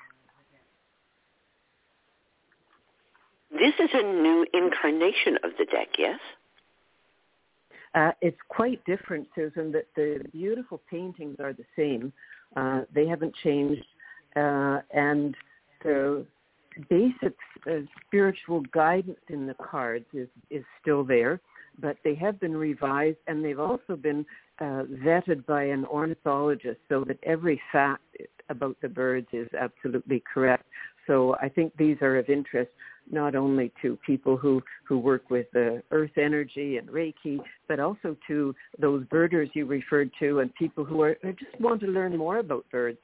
This is a new incarnation of the deck, yes? It's quite different, Susan. That the beautiful paintings are the same. They haven't changed, and the basic spiritual guidance in the cards is still there, but they have been revised, and they've also been vetted by an ornithologist so that every fact about the birds is absolutely correct. So I think these are of interest not only to people who work with earth energy and Reiki, but also to those birders you referred to and people who just want to learn more about birds.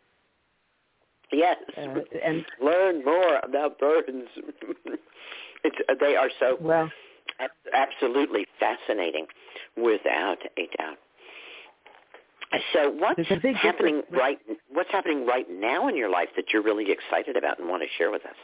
Yes, and learn more about birds. They are so absolutely fascinating, without a doubt. So what's happening right now in your life that you're really excited about and want to share with us?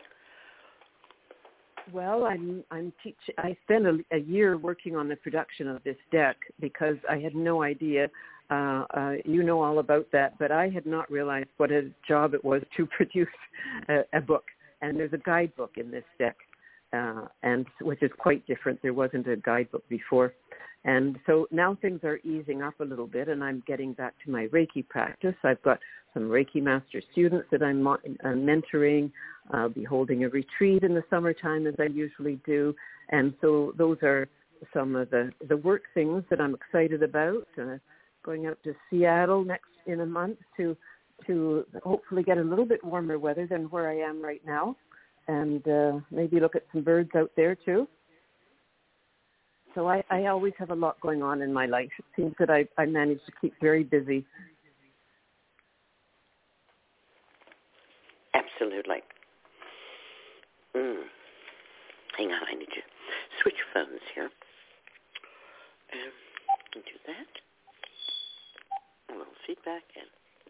Well, I'm teaching. I spent a year working on the production of this deck because I had no idea. You know all about that, but I had not realized what a job it was to produce a book. And there's a guidebook in this deck, and which is quite different. There wasn't a guidebook before. And so now things are easing up a little bit, and I'm getting back to my Reiki practice. I've got some Reiki Master students that I'm mentoring. I'll be holding a retreat in the summertime, as I usually do. And so those are some of the work things that I'm excited about. Going out to Seattle in a month to hopefully get a little bit warmer weather than where I am right now, and maybe look at some birds out there too. So I always have a lot going on in my life. It seems that I manage to keep very busy. Absolutely. Hang on, I need to switch phones here. And do that. A little feedback. And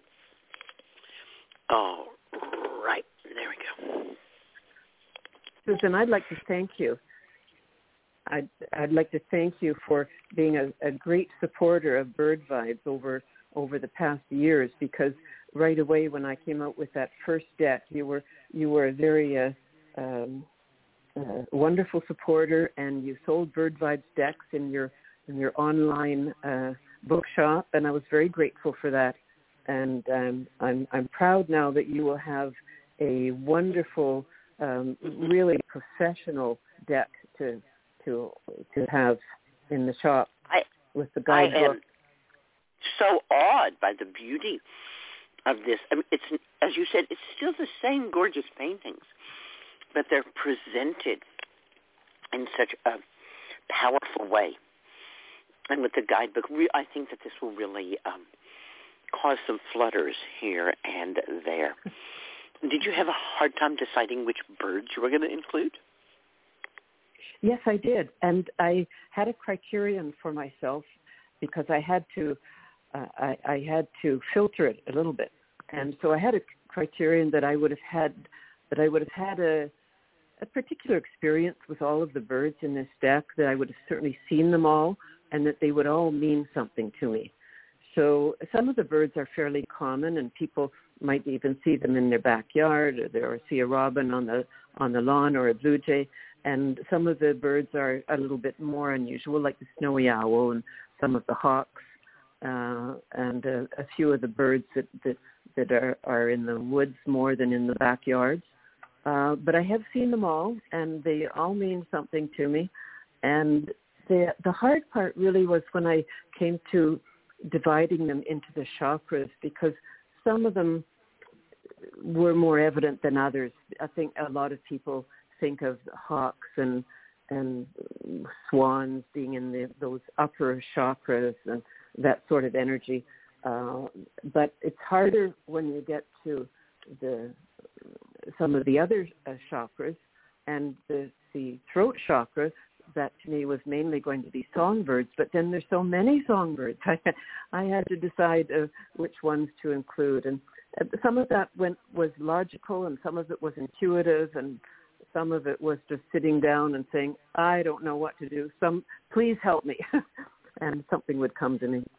all right, there we go. Susan, I'd like to thank you. I'd like to thank you for being a great supporter of Bird Vibes over the past years, because right away when I came out with that first deck, you were a very wonderful supporter, and you sold Bird Vibes decks in your online bookshop, and I was very grateful for that. And I'm proud now that you will have a wonderful, really professional deck to have in the shop with the guidebook. I am so awed by the beauty of this. I mean, it's, as you said, it's still the same gorgeous paintings, but they're presented in such a powerful way. And with the guidebook, I think that this will really cause some flutters here and there. Did you have a hard time deciding which birds you were going to include? Yes, I did. And I had a criterion for myself because I had to filter it a little bit. And so I had a criterion that I would have had a particular experience with all of the birds in this deck, that I would have certainly seen them all, and that they would all mean something to me. So some of the birds are fairly common, and people might even see them in their backyard, or see a robin on the lawn, or a blue jay. And some of the birds are a little bit more unusual, like the snowy owl and some of the hawks, and a few of the birds that are in the woods more than in the backyards. But I have seen them all, and they all mean something to me. And the hard part really was when I came to dividing them into the chakras, because some of them were more evident than others. I think a lot of people think of hawks and swans being in those upper chakras and that sort of energy. But it's harder when you get to some of the other chakras, and the throat chakra, that to me was mainly going to be songbirds. But then there's so many songbirds. I had to decide which ones to include. And some of that was logical, and some of it was intuitive, and some of it was just sitting down and saying, I don't know what to do. Please help me. And something would come to me.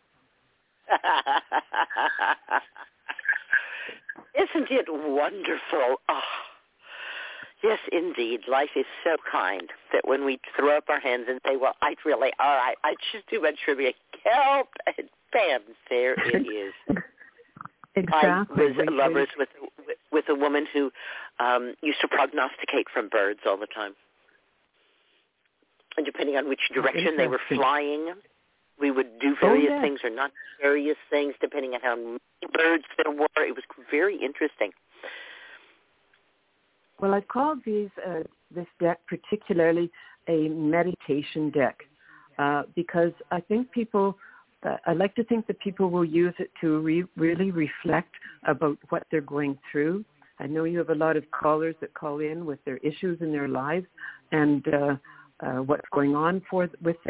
Isn't it wonderful? Oh, yes, indeed. Life is so kind that when we throw up our hands and say, well, I just do my trivia. Help! And bam, there it is. Exactly. I was lovers with a woman who used to prognosticate from birds all the time. And depending on which direction they were flying, we would do various things or not various things, depending on how many birds there were. It was very interesting. Well, I've called this deck particularly a meditation deck because I think I like to think that people will use it to really reflect about what they're going through. I know you have a lot of callers that call in with their issues in their lives and what's going on with them.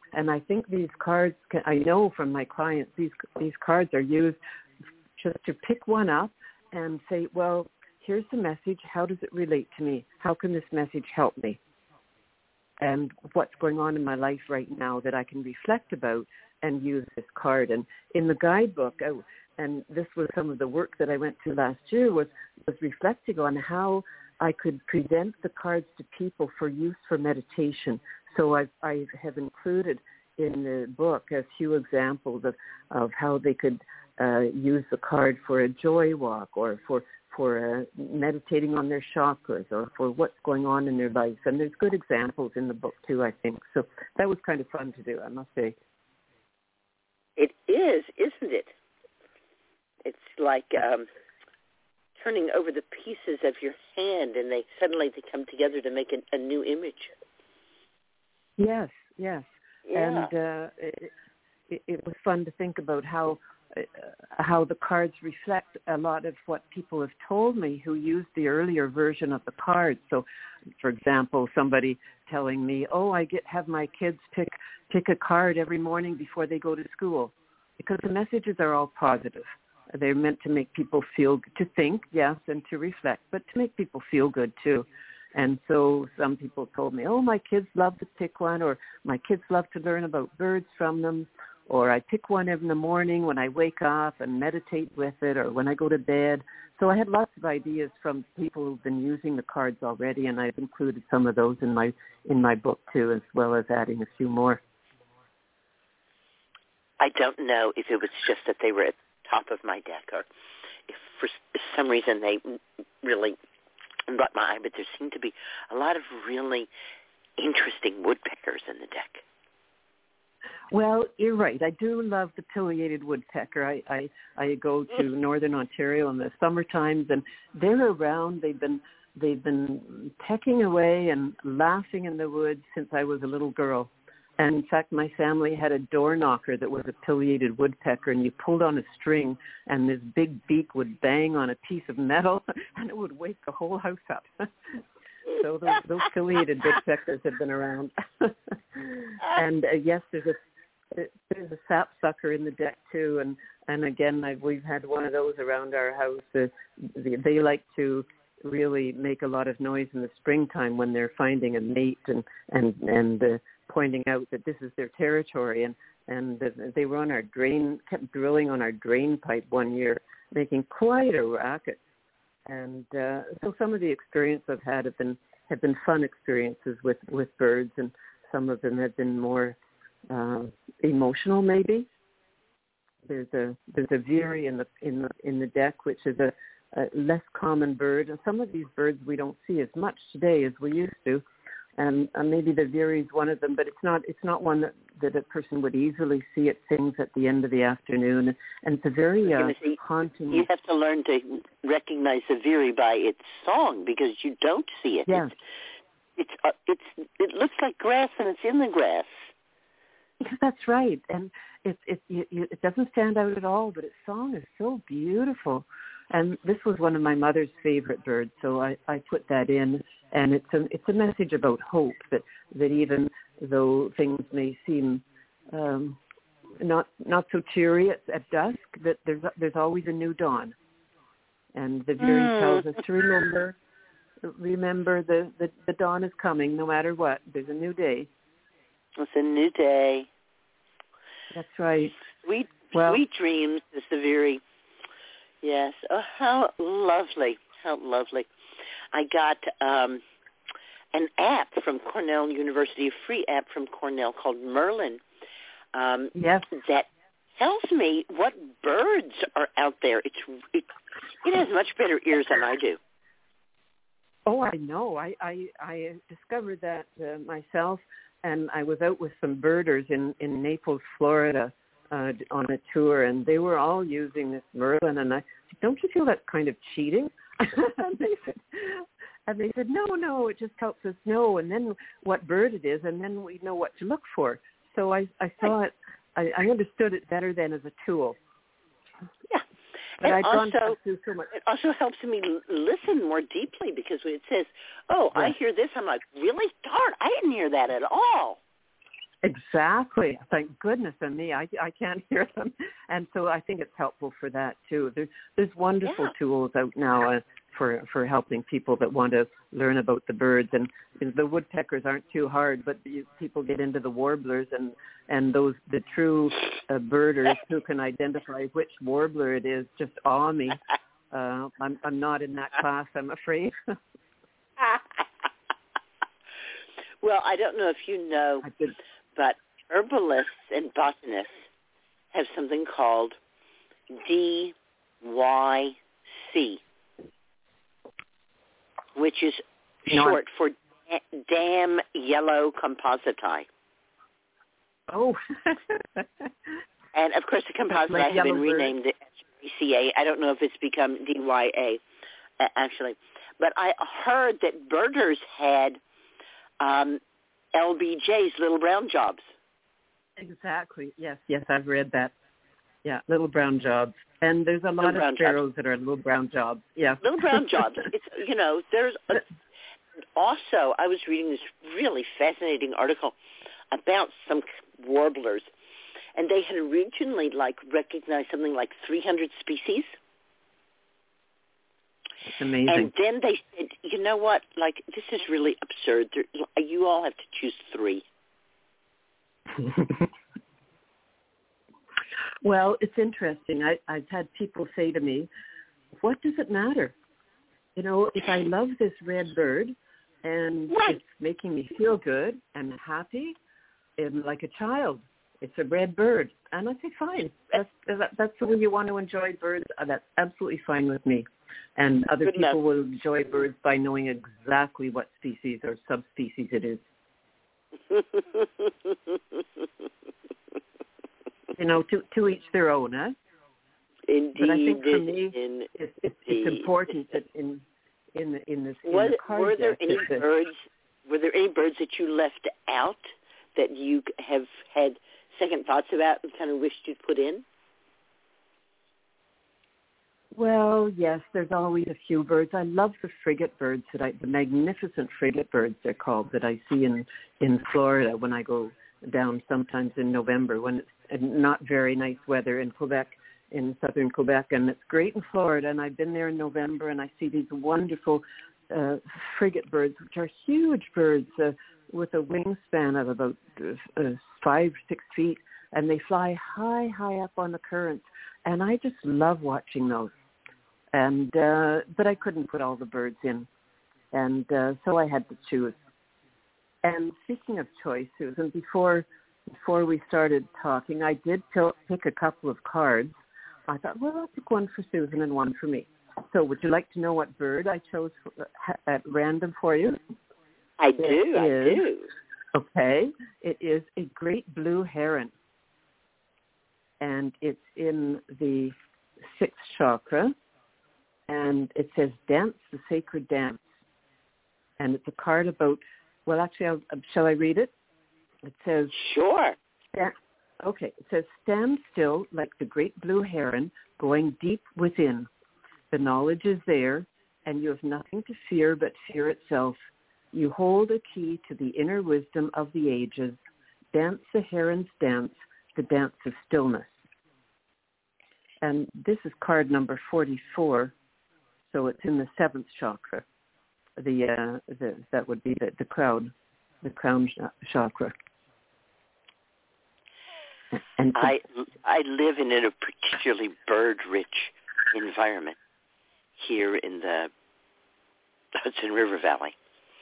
And I think these cards, I know from my clients, these cards are used just to pick one up and say, well, here's the message. How does it relate to me? How can this message help me? And what's going on in my life right now that I can reflect about and use this card. And in the guidebook, and this was some of the work that I went to last year, was reflecting on how I could present the cards to people for use for meditation. So I have included in the book a few examples of how they could use the card for a joy walk, or for meditating on their chakras, or for what's going on in their life. And there's good examples in the book too, I think. So that was kind of fun to do, I must say. It is, isn't it? It's like turning over the pieces of your hand, and they come together to make a new image. Yes. Yeah. And it was fun to think about how the cards reflect a lot of what people have told me who used the earlier version of the cards. So, for example, somebody telling me, I have my kids pick a card every morning before they go to school, because the messages are all positive. They're meant to make people to think, yes, and to reflect, but to make people feel good too. And so some people told me, my kids love to pick one, or my kids love to learn about birds from them, or I pick one in the morning when I wake up and meditate with it, or when I go to bed. So I had lots of ideas from people who've been using the cards already, and I've included some of those in my book too, as well as adding a few more. I don't know if it was just that they were at the top of my deck, or if for some reason they really brought my eye, but there seemed to be a lot of really interesting woodpeckers in the deck. Well, you're right. I do love the pileated woodpecker. I go to northern Ontario in the summer times, and they're around. They've been pecking away and laughing in the woods since I was a little girl. And in fact, my family had a door knocker that was a pileated woodpecker, and you pulled on a string, and this big beak would bang on a piece of metal, and it would wake the whole house up. So those pileated woodpeckers have been around. And yes, there's a sapsucker in the deck too, and again, we've had one of those around our house. They like to really make a lot of noise in the springtime when they're finding a mate and pointing out that this is their territory, and they were on our drain, kept drilling on our drain pipe one year, making quite a racket. And so some of the experience I've had have been fun experiences with birds, and some of them have been more emotional maybe. There's a veery in the deck, which is a less common bird, and some of these birds we don't see as much today as we used to. And maybe the veery is one of them, but it's not one that a person would easily see. It sings at the end of the afternoon, and it's a very haunting. You have to learn to recognize the veery by its song, because you don't see it. Yeah. It looks like grass, and it's in the grass. That's right, and it doesn't stand out at all, but its song is so beautiful. And this was one of my mother's favorite birds, so I put that in. And it's a message about hope, that even though things may seem not so cheery at dusk, that there's always a new dawn. And the veery tells us to remember the dawn is coming, no matter what. There's a new day. It's a new day. That's right. Sweet dreams is the veery. Yes. Oh, how lovely. How lovely. I got an app from Cornell University, a free app from Cornell called Merlin. Yes. That tells me what birds are out there. It has much better ears than I do. Oh, I know. I discovered that myself, and I was out with some birders in Naples, Florida, on a tour, and they were all using this Merlin, and I said, don't you feel that's kind of cheating? and they said, no, it just helps us know, and then what bird it is, and then we know what to look for. So I saw it, I understood it better than as a tool. Yeah. But and so much. It also helps me listen more deeply, because when it says, I hear this, I'm like, really? Darn, I didn't hear that at all. Exactly. Thank goodness on me. I can't hear them. And so I think it's helpful for that too. There's wonderful tools out now for helping people that want to learn about the birds. And the woodpeckers aren't too hard, but people get into the warblers and the true birders who can identify which warbler it is just awe me. I'm not in that class, I'm afraid. Well, I don't know if you know, but herbalists and botanists have something called DYC, which is short for Damn Yellow Compositae. Oh. And, of course, the compositae have been renamed the HBCA. I don't know if it's become DYA, actually. But I heard that birders had LBJs, little brown jobs. Exactly. Yes, I've read that. Yeah, little brown jobs. And there's a lot of sparrows that are little brown jobs. Yeah. Little brown jobs. It's, there's also, I was reading this really fascinating article about some warblers, and they had originally recognized something like 300 species. It's amazing. And then they said, you know what, this is really absurd. You all have to choose 3. Well, it's interesting. I've had people say to me, what does it matter? If I love this red bird and it's making me feel good and happy and like a child, it's a red bird. And I say, fine. That's the way you want to enjoy birds. That's absolutely fine with me. And other people will enjoy birds by knowing exactly what species or subspecies it is. To each their own, huh? Indeed. But I think for me, it's important that in this. Were there any birds that you left out that you have had second thoughts about and kind of wished you'd put in? Well, yes, there's always a few birds. I love the frigate birds the magnificent frigate birds they're called that I see in Florida when I go down sometimes in November when it's not very nice weather in Quebec, in southern Quebec, and it's great in Florida. And I've been there in November, and I see these wonderful frigate birds, which are huge birds with a wingspan of about 5-6 feet, and they fly high up on the currents. And I just love watching those. And but I couldn't put all the birds in, and so I had to choose. And speaking of choice, Susan, before we started talking, I did pick a couple of cards. I thought, well, I'll pick one for Susan and one for me. So would you like to know what bird I chose at random for you? I do. Okay. It is a great blue heron. And it's in the 6th chakra. And it says, Dance the Sacred Dance. And it's a card about, well, actually, shall I read it? It says... Sure. Okay. It says, stand still like the great blue heron, going deep within. The knowledge is there, and you have nothing to fear but fear itself. You hold a key to the inner wisdom of the ages. Dance the heron's dance, the dance of stillness. And this is card number 44, so it's in the 7th chakra. That would be the crown chakra. And I live in a particularly bird-rich environment here in the Hudson River Valley,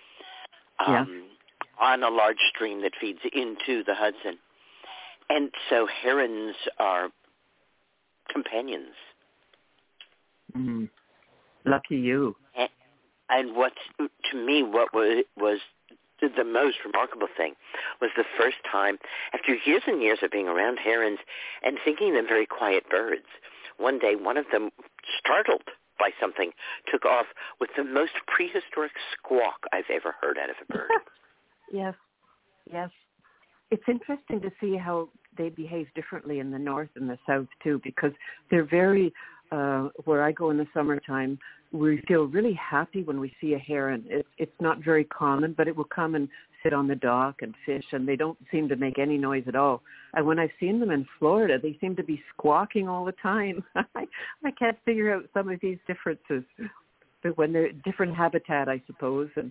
on a large stream that feeds into the Hudson. And so herons are companions. Mm-hmm. Lucky you. And what was the most remarkable thing was the first time, after years and years of being around herons and thinking them very quiet birds, one day one of them, startled by something, took off with the most prehistoric squawk I've ever heard out of a bird. Yes. It's interesting to see how they behave differently in the north and the south, too, because they're very, where I go in the summertime, we feel really happy when we see a heron. It's not very common, but it will come and sit on the dock and fish, and they don't seem to make any noise at all. And when I've seen them in Florida, they seem to be squawking all the time. I can't figure out some of these differences. But when they're different habitat, I suppose, and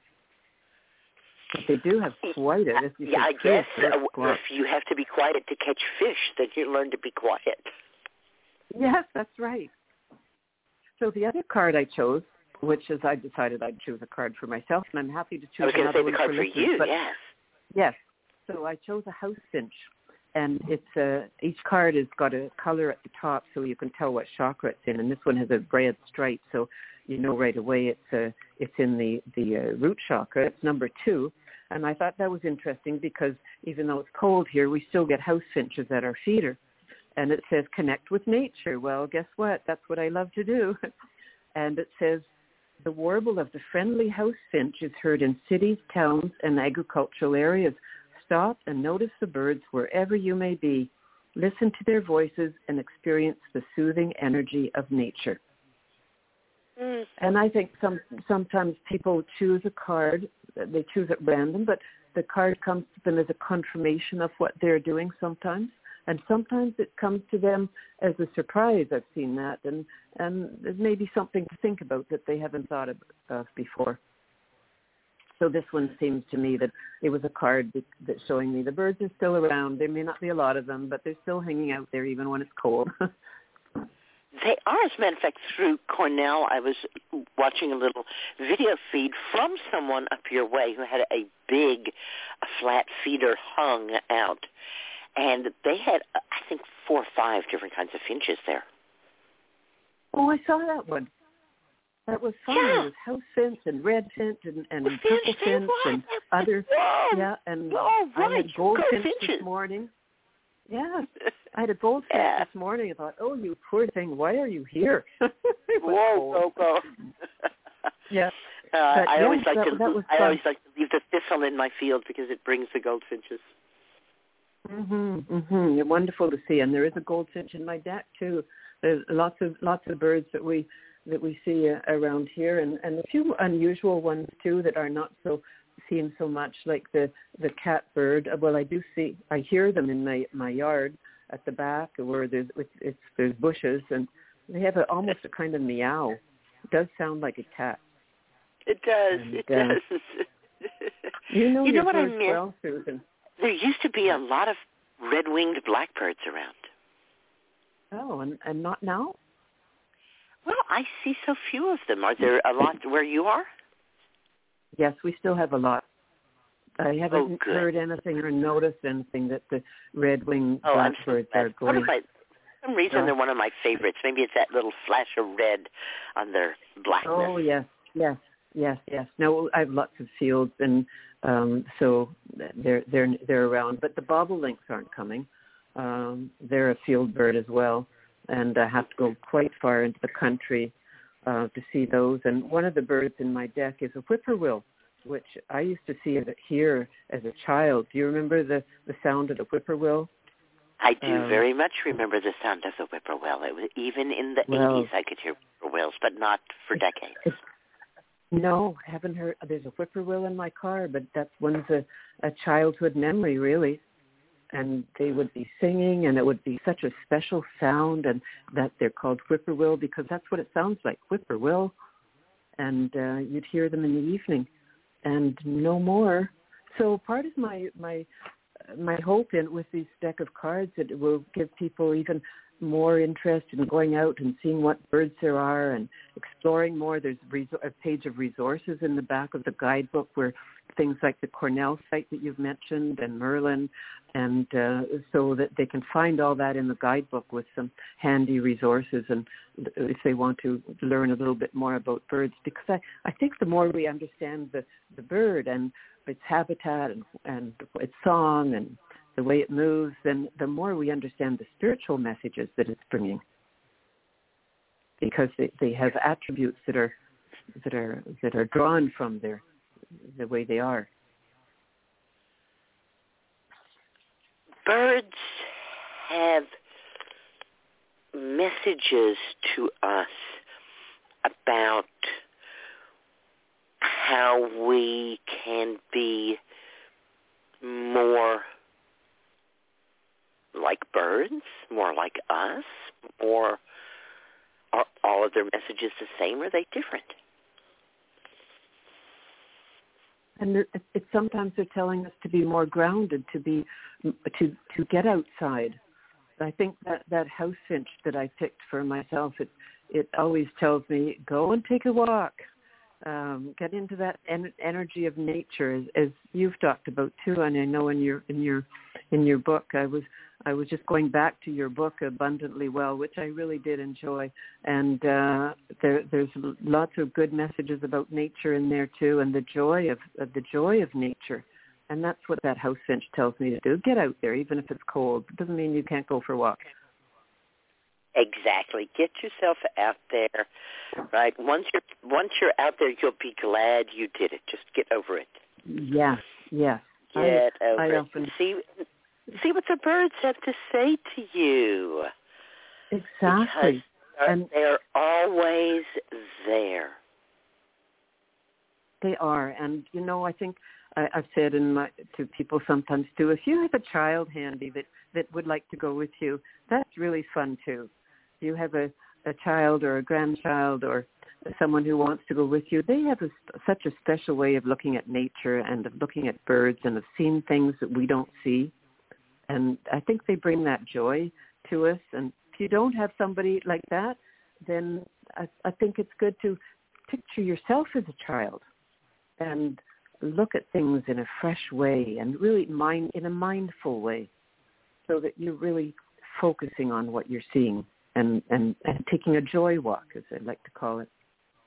but they do have quite a... Yeah, I guess if you have to be quiet to catch fish, then you learn to be quiet. Yes, that's right. So the other card I chose, which is I decided I'd choose a card for myself, and I'm happy to choose I was going to say the card for listeners, you, yes. Yes. So I chose a house finch, and it's each card has got a color at the top so you can tell what chakra it's in, and this one has a red stripe, so you know right away it's in the root chakra. It's number 2, and I thought that was interesting because even though it's cold here, we still get house finches at our feeder. And it says, connect with nature. Well, guess what? That's what I love to do. And it says, the warble of the friendly house finch is heard in cities, towns, and agricultural areas. Stop and notice the birds wherever you may be. Listen to their voices and experience the soothing energy of nature. Mm. And I think sometimes people choose a card. They choose at random, but the card comes to them as a confirmation of what they're doing sometimes. And sometimes it comes to them as a surprise. I've seen that. And there's maybe something to think about that they haven't thought of before. So this one seems to me that it was a card that's showing me the birds are still around. There may not be a lot of them, but they're still hanging out there even when it's cold. They are. As a matter of fact, through Cornell, I was watching a little video feed from someone up your way who had a big flat feeder hung out. And they had, I think, 4 or 5 different kinds of finches there. Oh, I saw that one. That was fun. Yeah. There was house finch and red finch and purple finch and other. Yeah, and I had goldfinch this morning. Yeah, I had a goldfinch this morning. I thought, oh, you poor thing, why are you here? Whoa, go. Yeah. I always like to leave the thistle in my field because it brings the goldfinches. Mm-hmm. Wonderful to see, and there is a goldfinch in my deck too. There's lots of birds that we see around here, and a few unusual ones too that are not so seen so much, like the catbird. Well, I hear them in my yard at the back where there's bushes, and they have almost a kind of meow. It does sound like a cat. It does. And, it does. You know what I mean? Well, Susan. There used to be a lot of red-winged blackbirds around. Oh, and not now? Well, I see so few of them. Are there a lot where you are? Yes, we still have a lot. I haven't heard anything or noticed anything that the red-winged blackbirds are going. For some reason, they're one of my favorites. Maybe it's that little flash of red on their blackness. Oh, yes. No, I have lots of fields, and so they're around. But the bobolinks aren't coming. They're a field bird as well, and I have to go quite far into the country to see those. And one of the birds in my deck is a whippoorwill, which I used to see here as a child. Do you remember the sound of the whippoorwill? I do very much remember the sound of the whippoorwill. It was, even in the 80s, I could hear whippoorwills, but not for decades. No, I haven't heard. There's a whippoorwill in my car, but one's a childhood memory, really. And they would be singing, and it would be such a special sound, and that they're called whippoorwill because that's what it sounds like, whippoorwill. And you'd hear them in the evening, and no more. So part of my hope with this deck of cards that it will give people even more interest in going out and seeing what birds there are and exploring more. There's a page of resources in the back of the guidebook where things like the Cornell site that you've mentioned and Merlin, and so that they can find all that in the guidebook with some handy resources, and if they want to learn a little bit more about birds, because I think the more we understand the bird and its habitat and its song and the way it moves, then the more we understand the spiritual messages that it's bringing, because they have attributes that are drawn from the way they are. Birds have messages to us about how we can be more like birds, more like us, or are all of their messages the same, or are they different? And it's sometimes they're telling us to be more grounded, to get outside. I think that house finch that I picked for myself, it always tells me, go and take a walk. Get into that energy of nature, as you've talked about too. And I know in your book, I was just going back to your book, Abundantly Well, which I really did enjoy. And there's lots of good messages about nature in there too, and the joy of nature. And that's what that house finch tells me to do. Get out there, even if it's cold. It doesn't mean you can't go for a walk. Exactly. Get yourself out there, right? Once you're out there, you'll be glad you did it. Just get over it. Yes. Get over it. Often see what the birds have to say to you. Exactly. Because they're always there. They are. And, I think I've said to people sometimes too, if you have a child handy that would like to go with you, that's really fun too. If you have a child or a grandchild or someone who wants to go with you, they have such a special way of looking at nature and of looking at birds and of seeing things that we don't see. And I think they bring that joy to us. And if you don't have somebody like that, then I think it's good to picture yourself as a child and look at things in a fresh way and really in a mindful way, so that you're really focusing on what you're seeing and taking a joy walk, as I like to call it.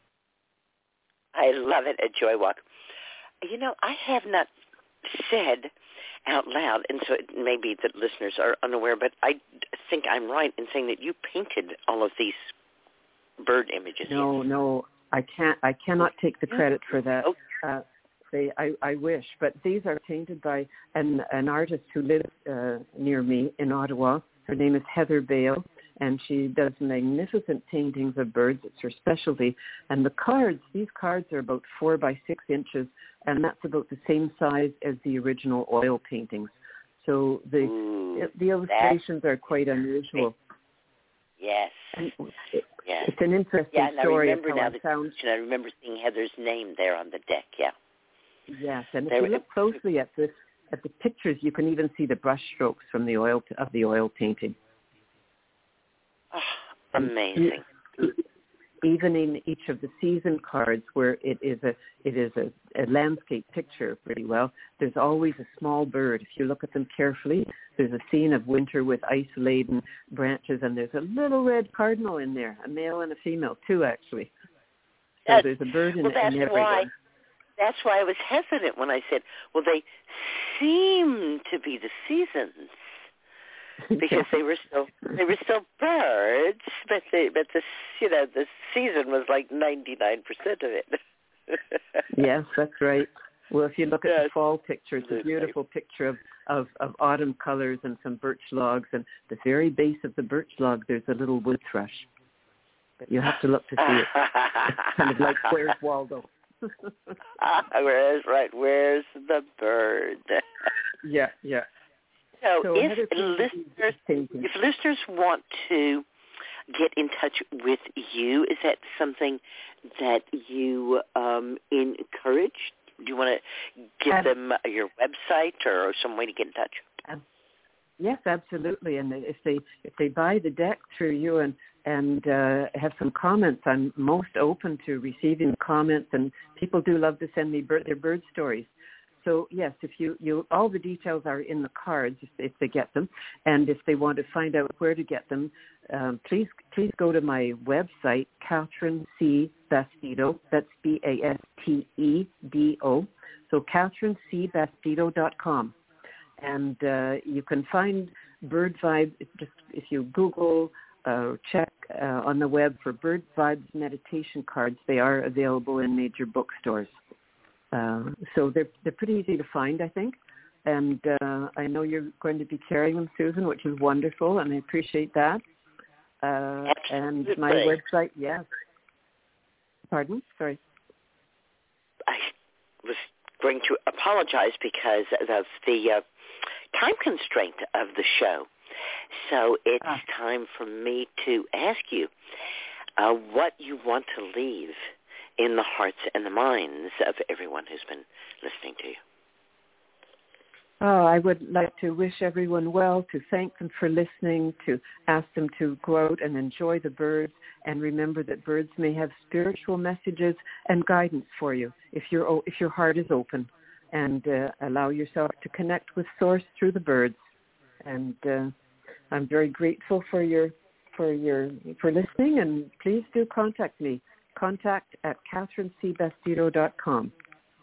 I love it, a joy walk. I have not said out loud, and so it may be that listeners are unaware, but I think I'm right in saying that you painted all of these bird images. No, I cannot take the credit for that. I wish, but these are painted by an artist who lives near me in Ottawa. Her name is Heather Bale, and she does magnificent paintings of birds. It's her specialty. And these cards are about 4 by 6 inches, and that's about the same size as the original oil paintings. So the illustrations are quite unusual. Yes. Yes. It's an interesting story. I remember seeing Heather's name there on the deck. Yeah. Yes, and if you look closely at the pictures, you can even see the brush strokes from the oil painting. Oh, amazing. Even in each of the season cards, where it is a landscape picture pretty well, there's always a small bird. If you look at them carefully, there's a scene of winter with ice-laden branches, and there's a little red cardinal in there, a male and a female too, actually. So there's a bird in every one. That's why I was hesitant when I said, well, they seem to be the seasons, because they were still birds, but the season was like 99% of it. Yes, that's right. Well, if you look at the fall picture, it's a beautiful picture of autumn colors and some birch logs, and the very base of the birch log, there's a little wood thrush. But you have to look to see it. It's kind of like Where's Waldo? Where's the bird? Yeah. So if listeners want to get in touch with you, is that something that you encourage? Do you want to give them your website or some way to get in touch? Yes, absolutely. And if they buy the deck through you and have some comments, I'm most open to receiving comments, and people do love to send me their bird stories. So yes, if you all the details are in the cards if they get them, and if they want to find out where to get them, please go to my website, Catherine C. Bastido. That's BASTEDO. So CatherineCBastido.com. And you can find Bird Vibes, just if you Google, check on the web for Bird Vibes meditation cards. They are available in major bookstores. So they're pretty easy to find, I think. And I know you're going to be carrying them, Susan, which is wonderful, and I appreciate that. And my website, yes. Pardon? Sorry. was going to apologize because of the time constraint of the show. So it's time for me to ask you what you want to leave in the hearts and the minds of everyone who's been listening to you. Oh, I would like to wish everyone well, to thank them for listening, to ask them to go out and enjoy the birds, and remember that birds may have spiritual messages and guidance for you if your heart is open, and allow yourself to connect with Source through the birds. And I'm very grateful for listening, and please do contact me. Contact at CatherineCBastido.com.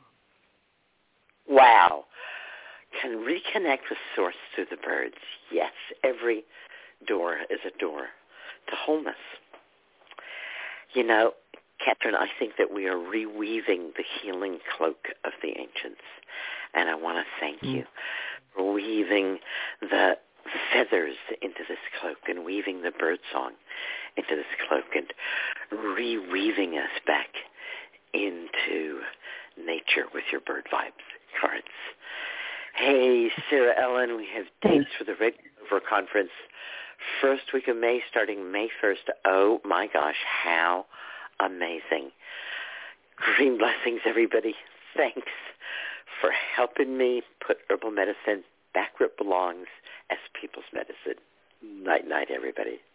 Wow. Can reconnect with Source through the birds. Yes, every door is a door to wholeness. You know, Catherine, I think that we are reweaving the healing cloak of the ancients. And I want to thank you for weaving the feathers into this cloak and weaving the bird song into this cloak and reweaving us back into nature with your bird vibes cards. Hey, Sarah Ellen, we have dates for the Red Clover Conference. First week of May, starting May 1st. Oh, my gosh, how amazing. Green blessings, everybody. Thanks for helping me put herbal medicine back where it belongs as people's medicine. Night, night, everybody.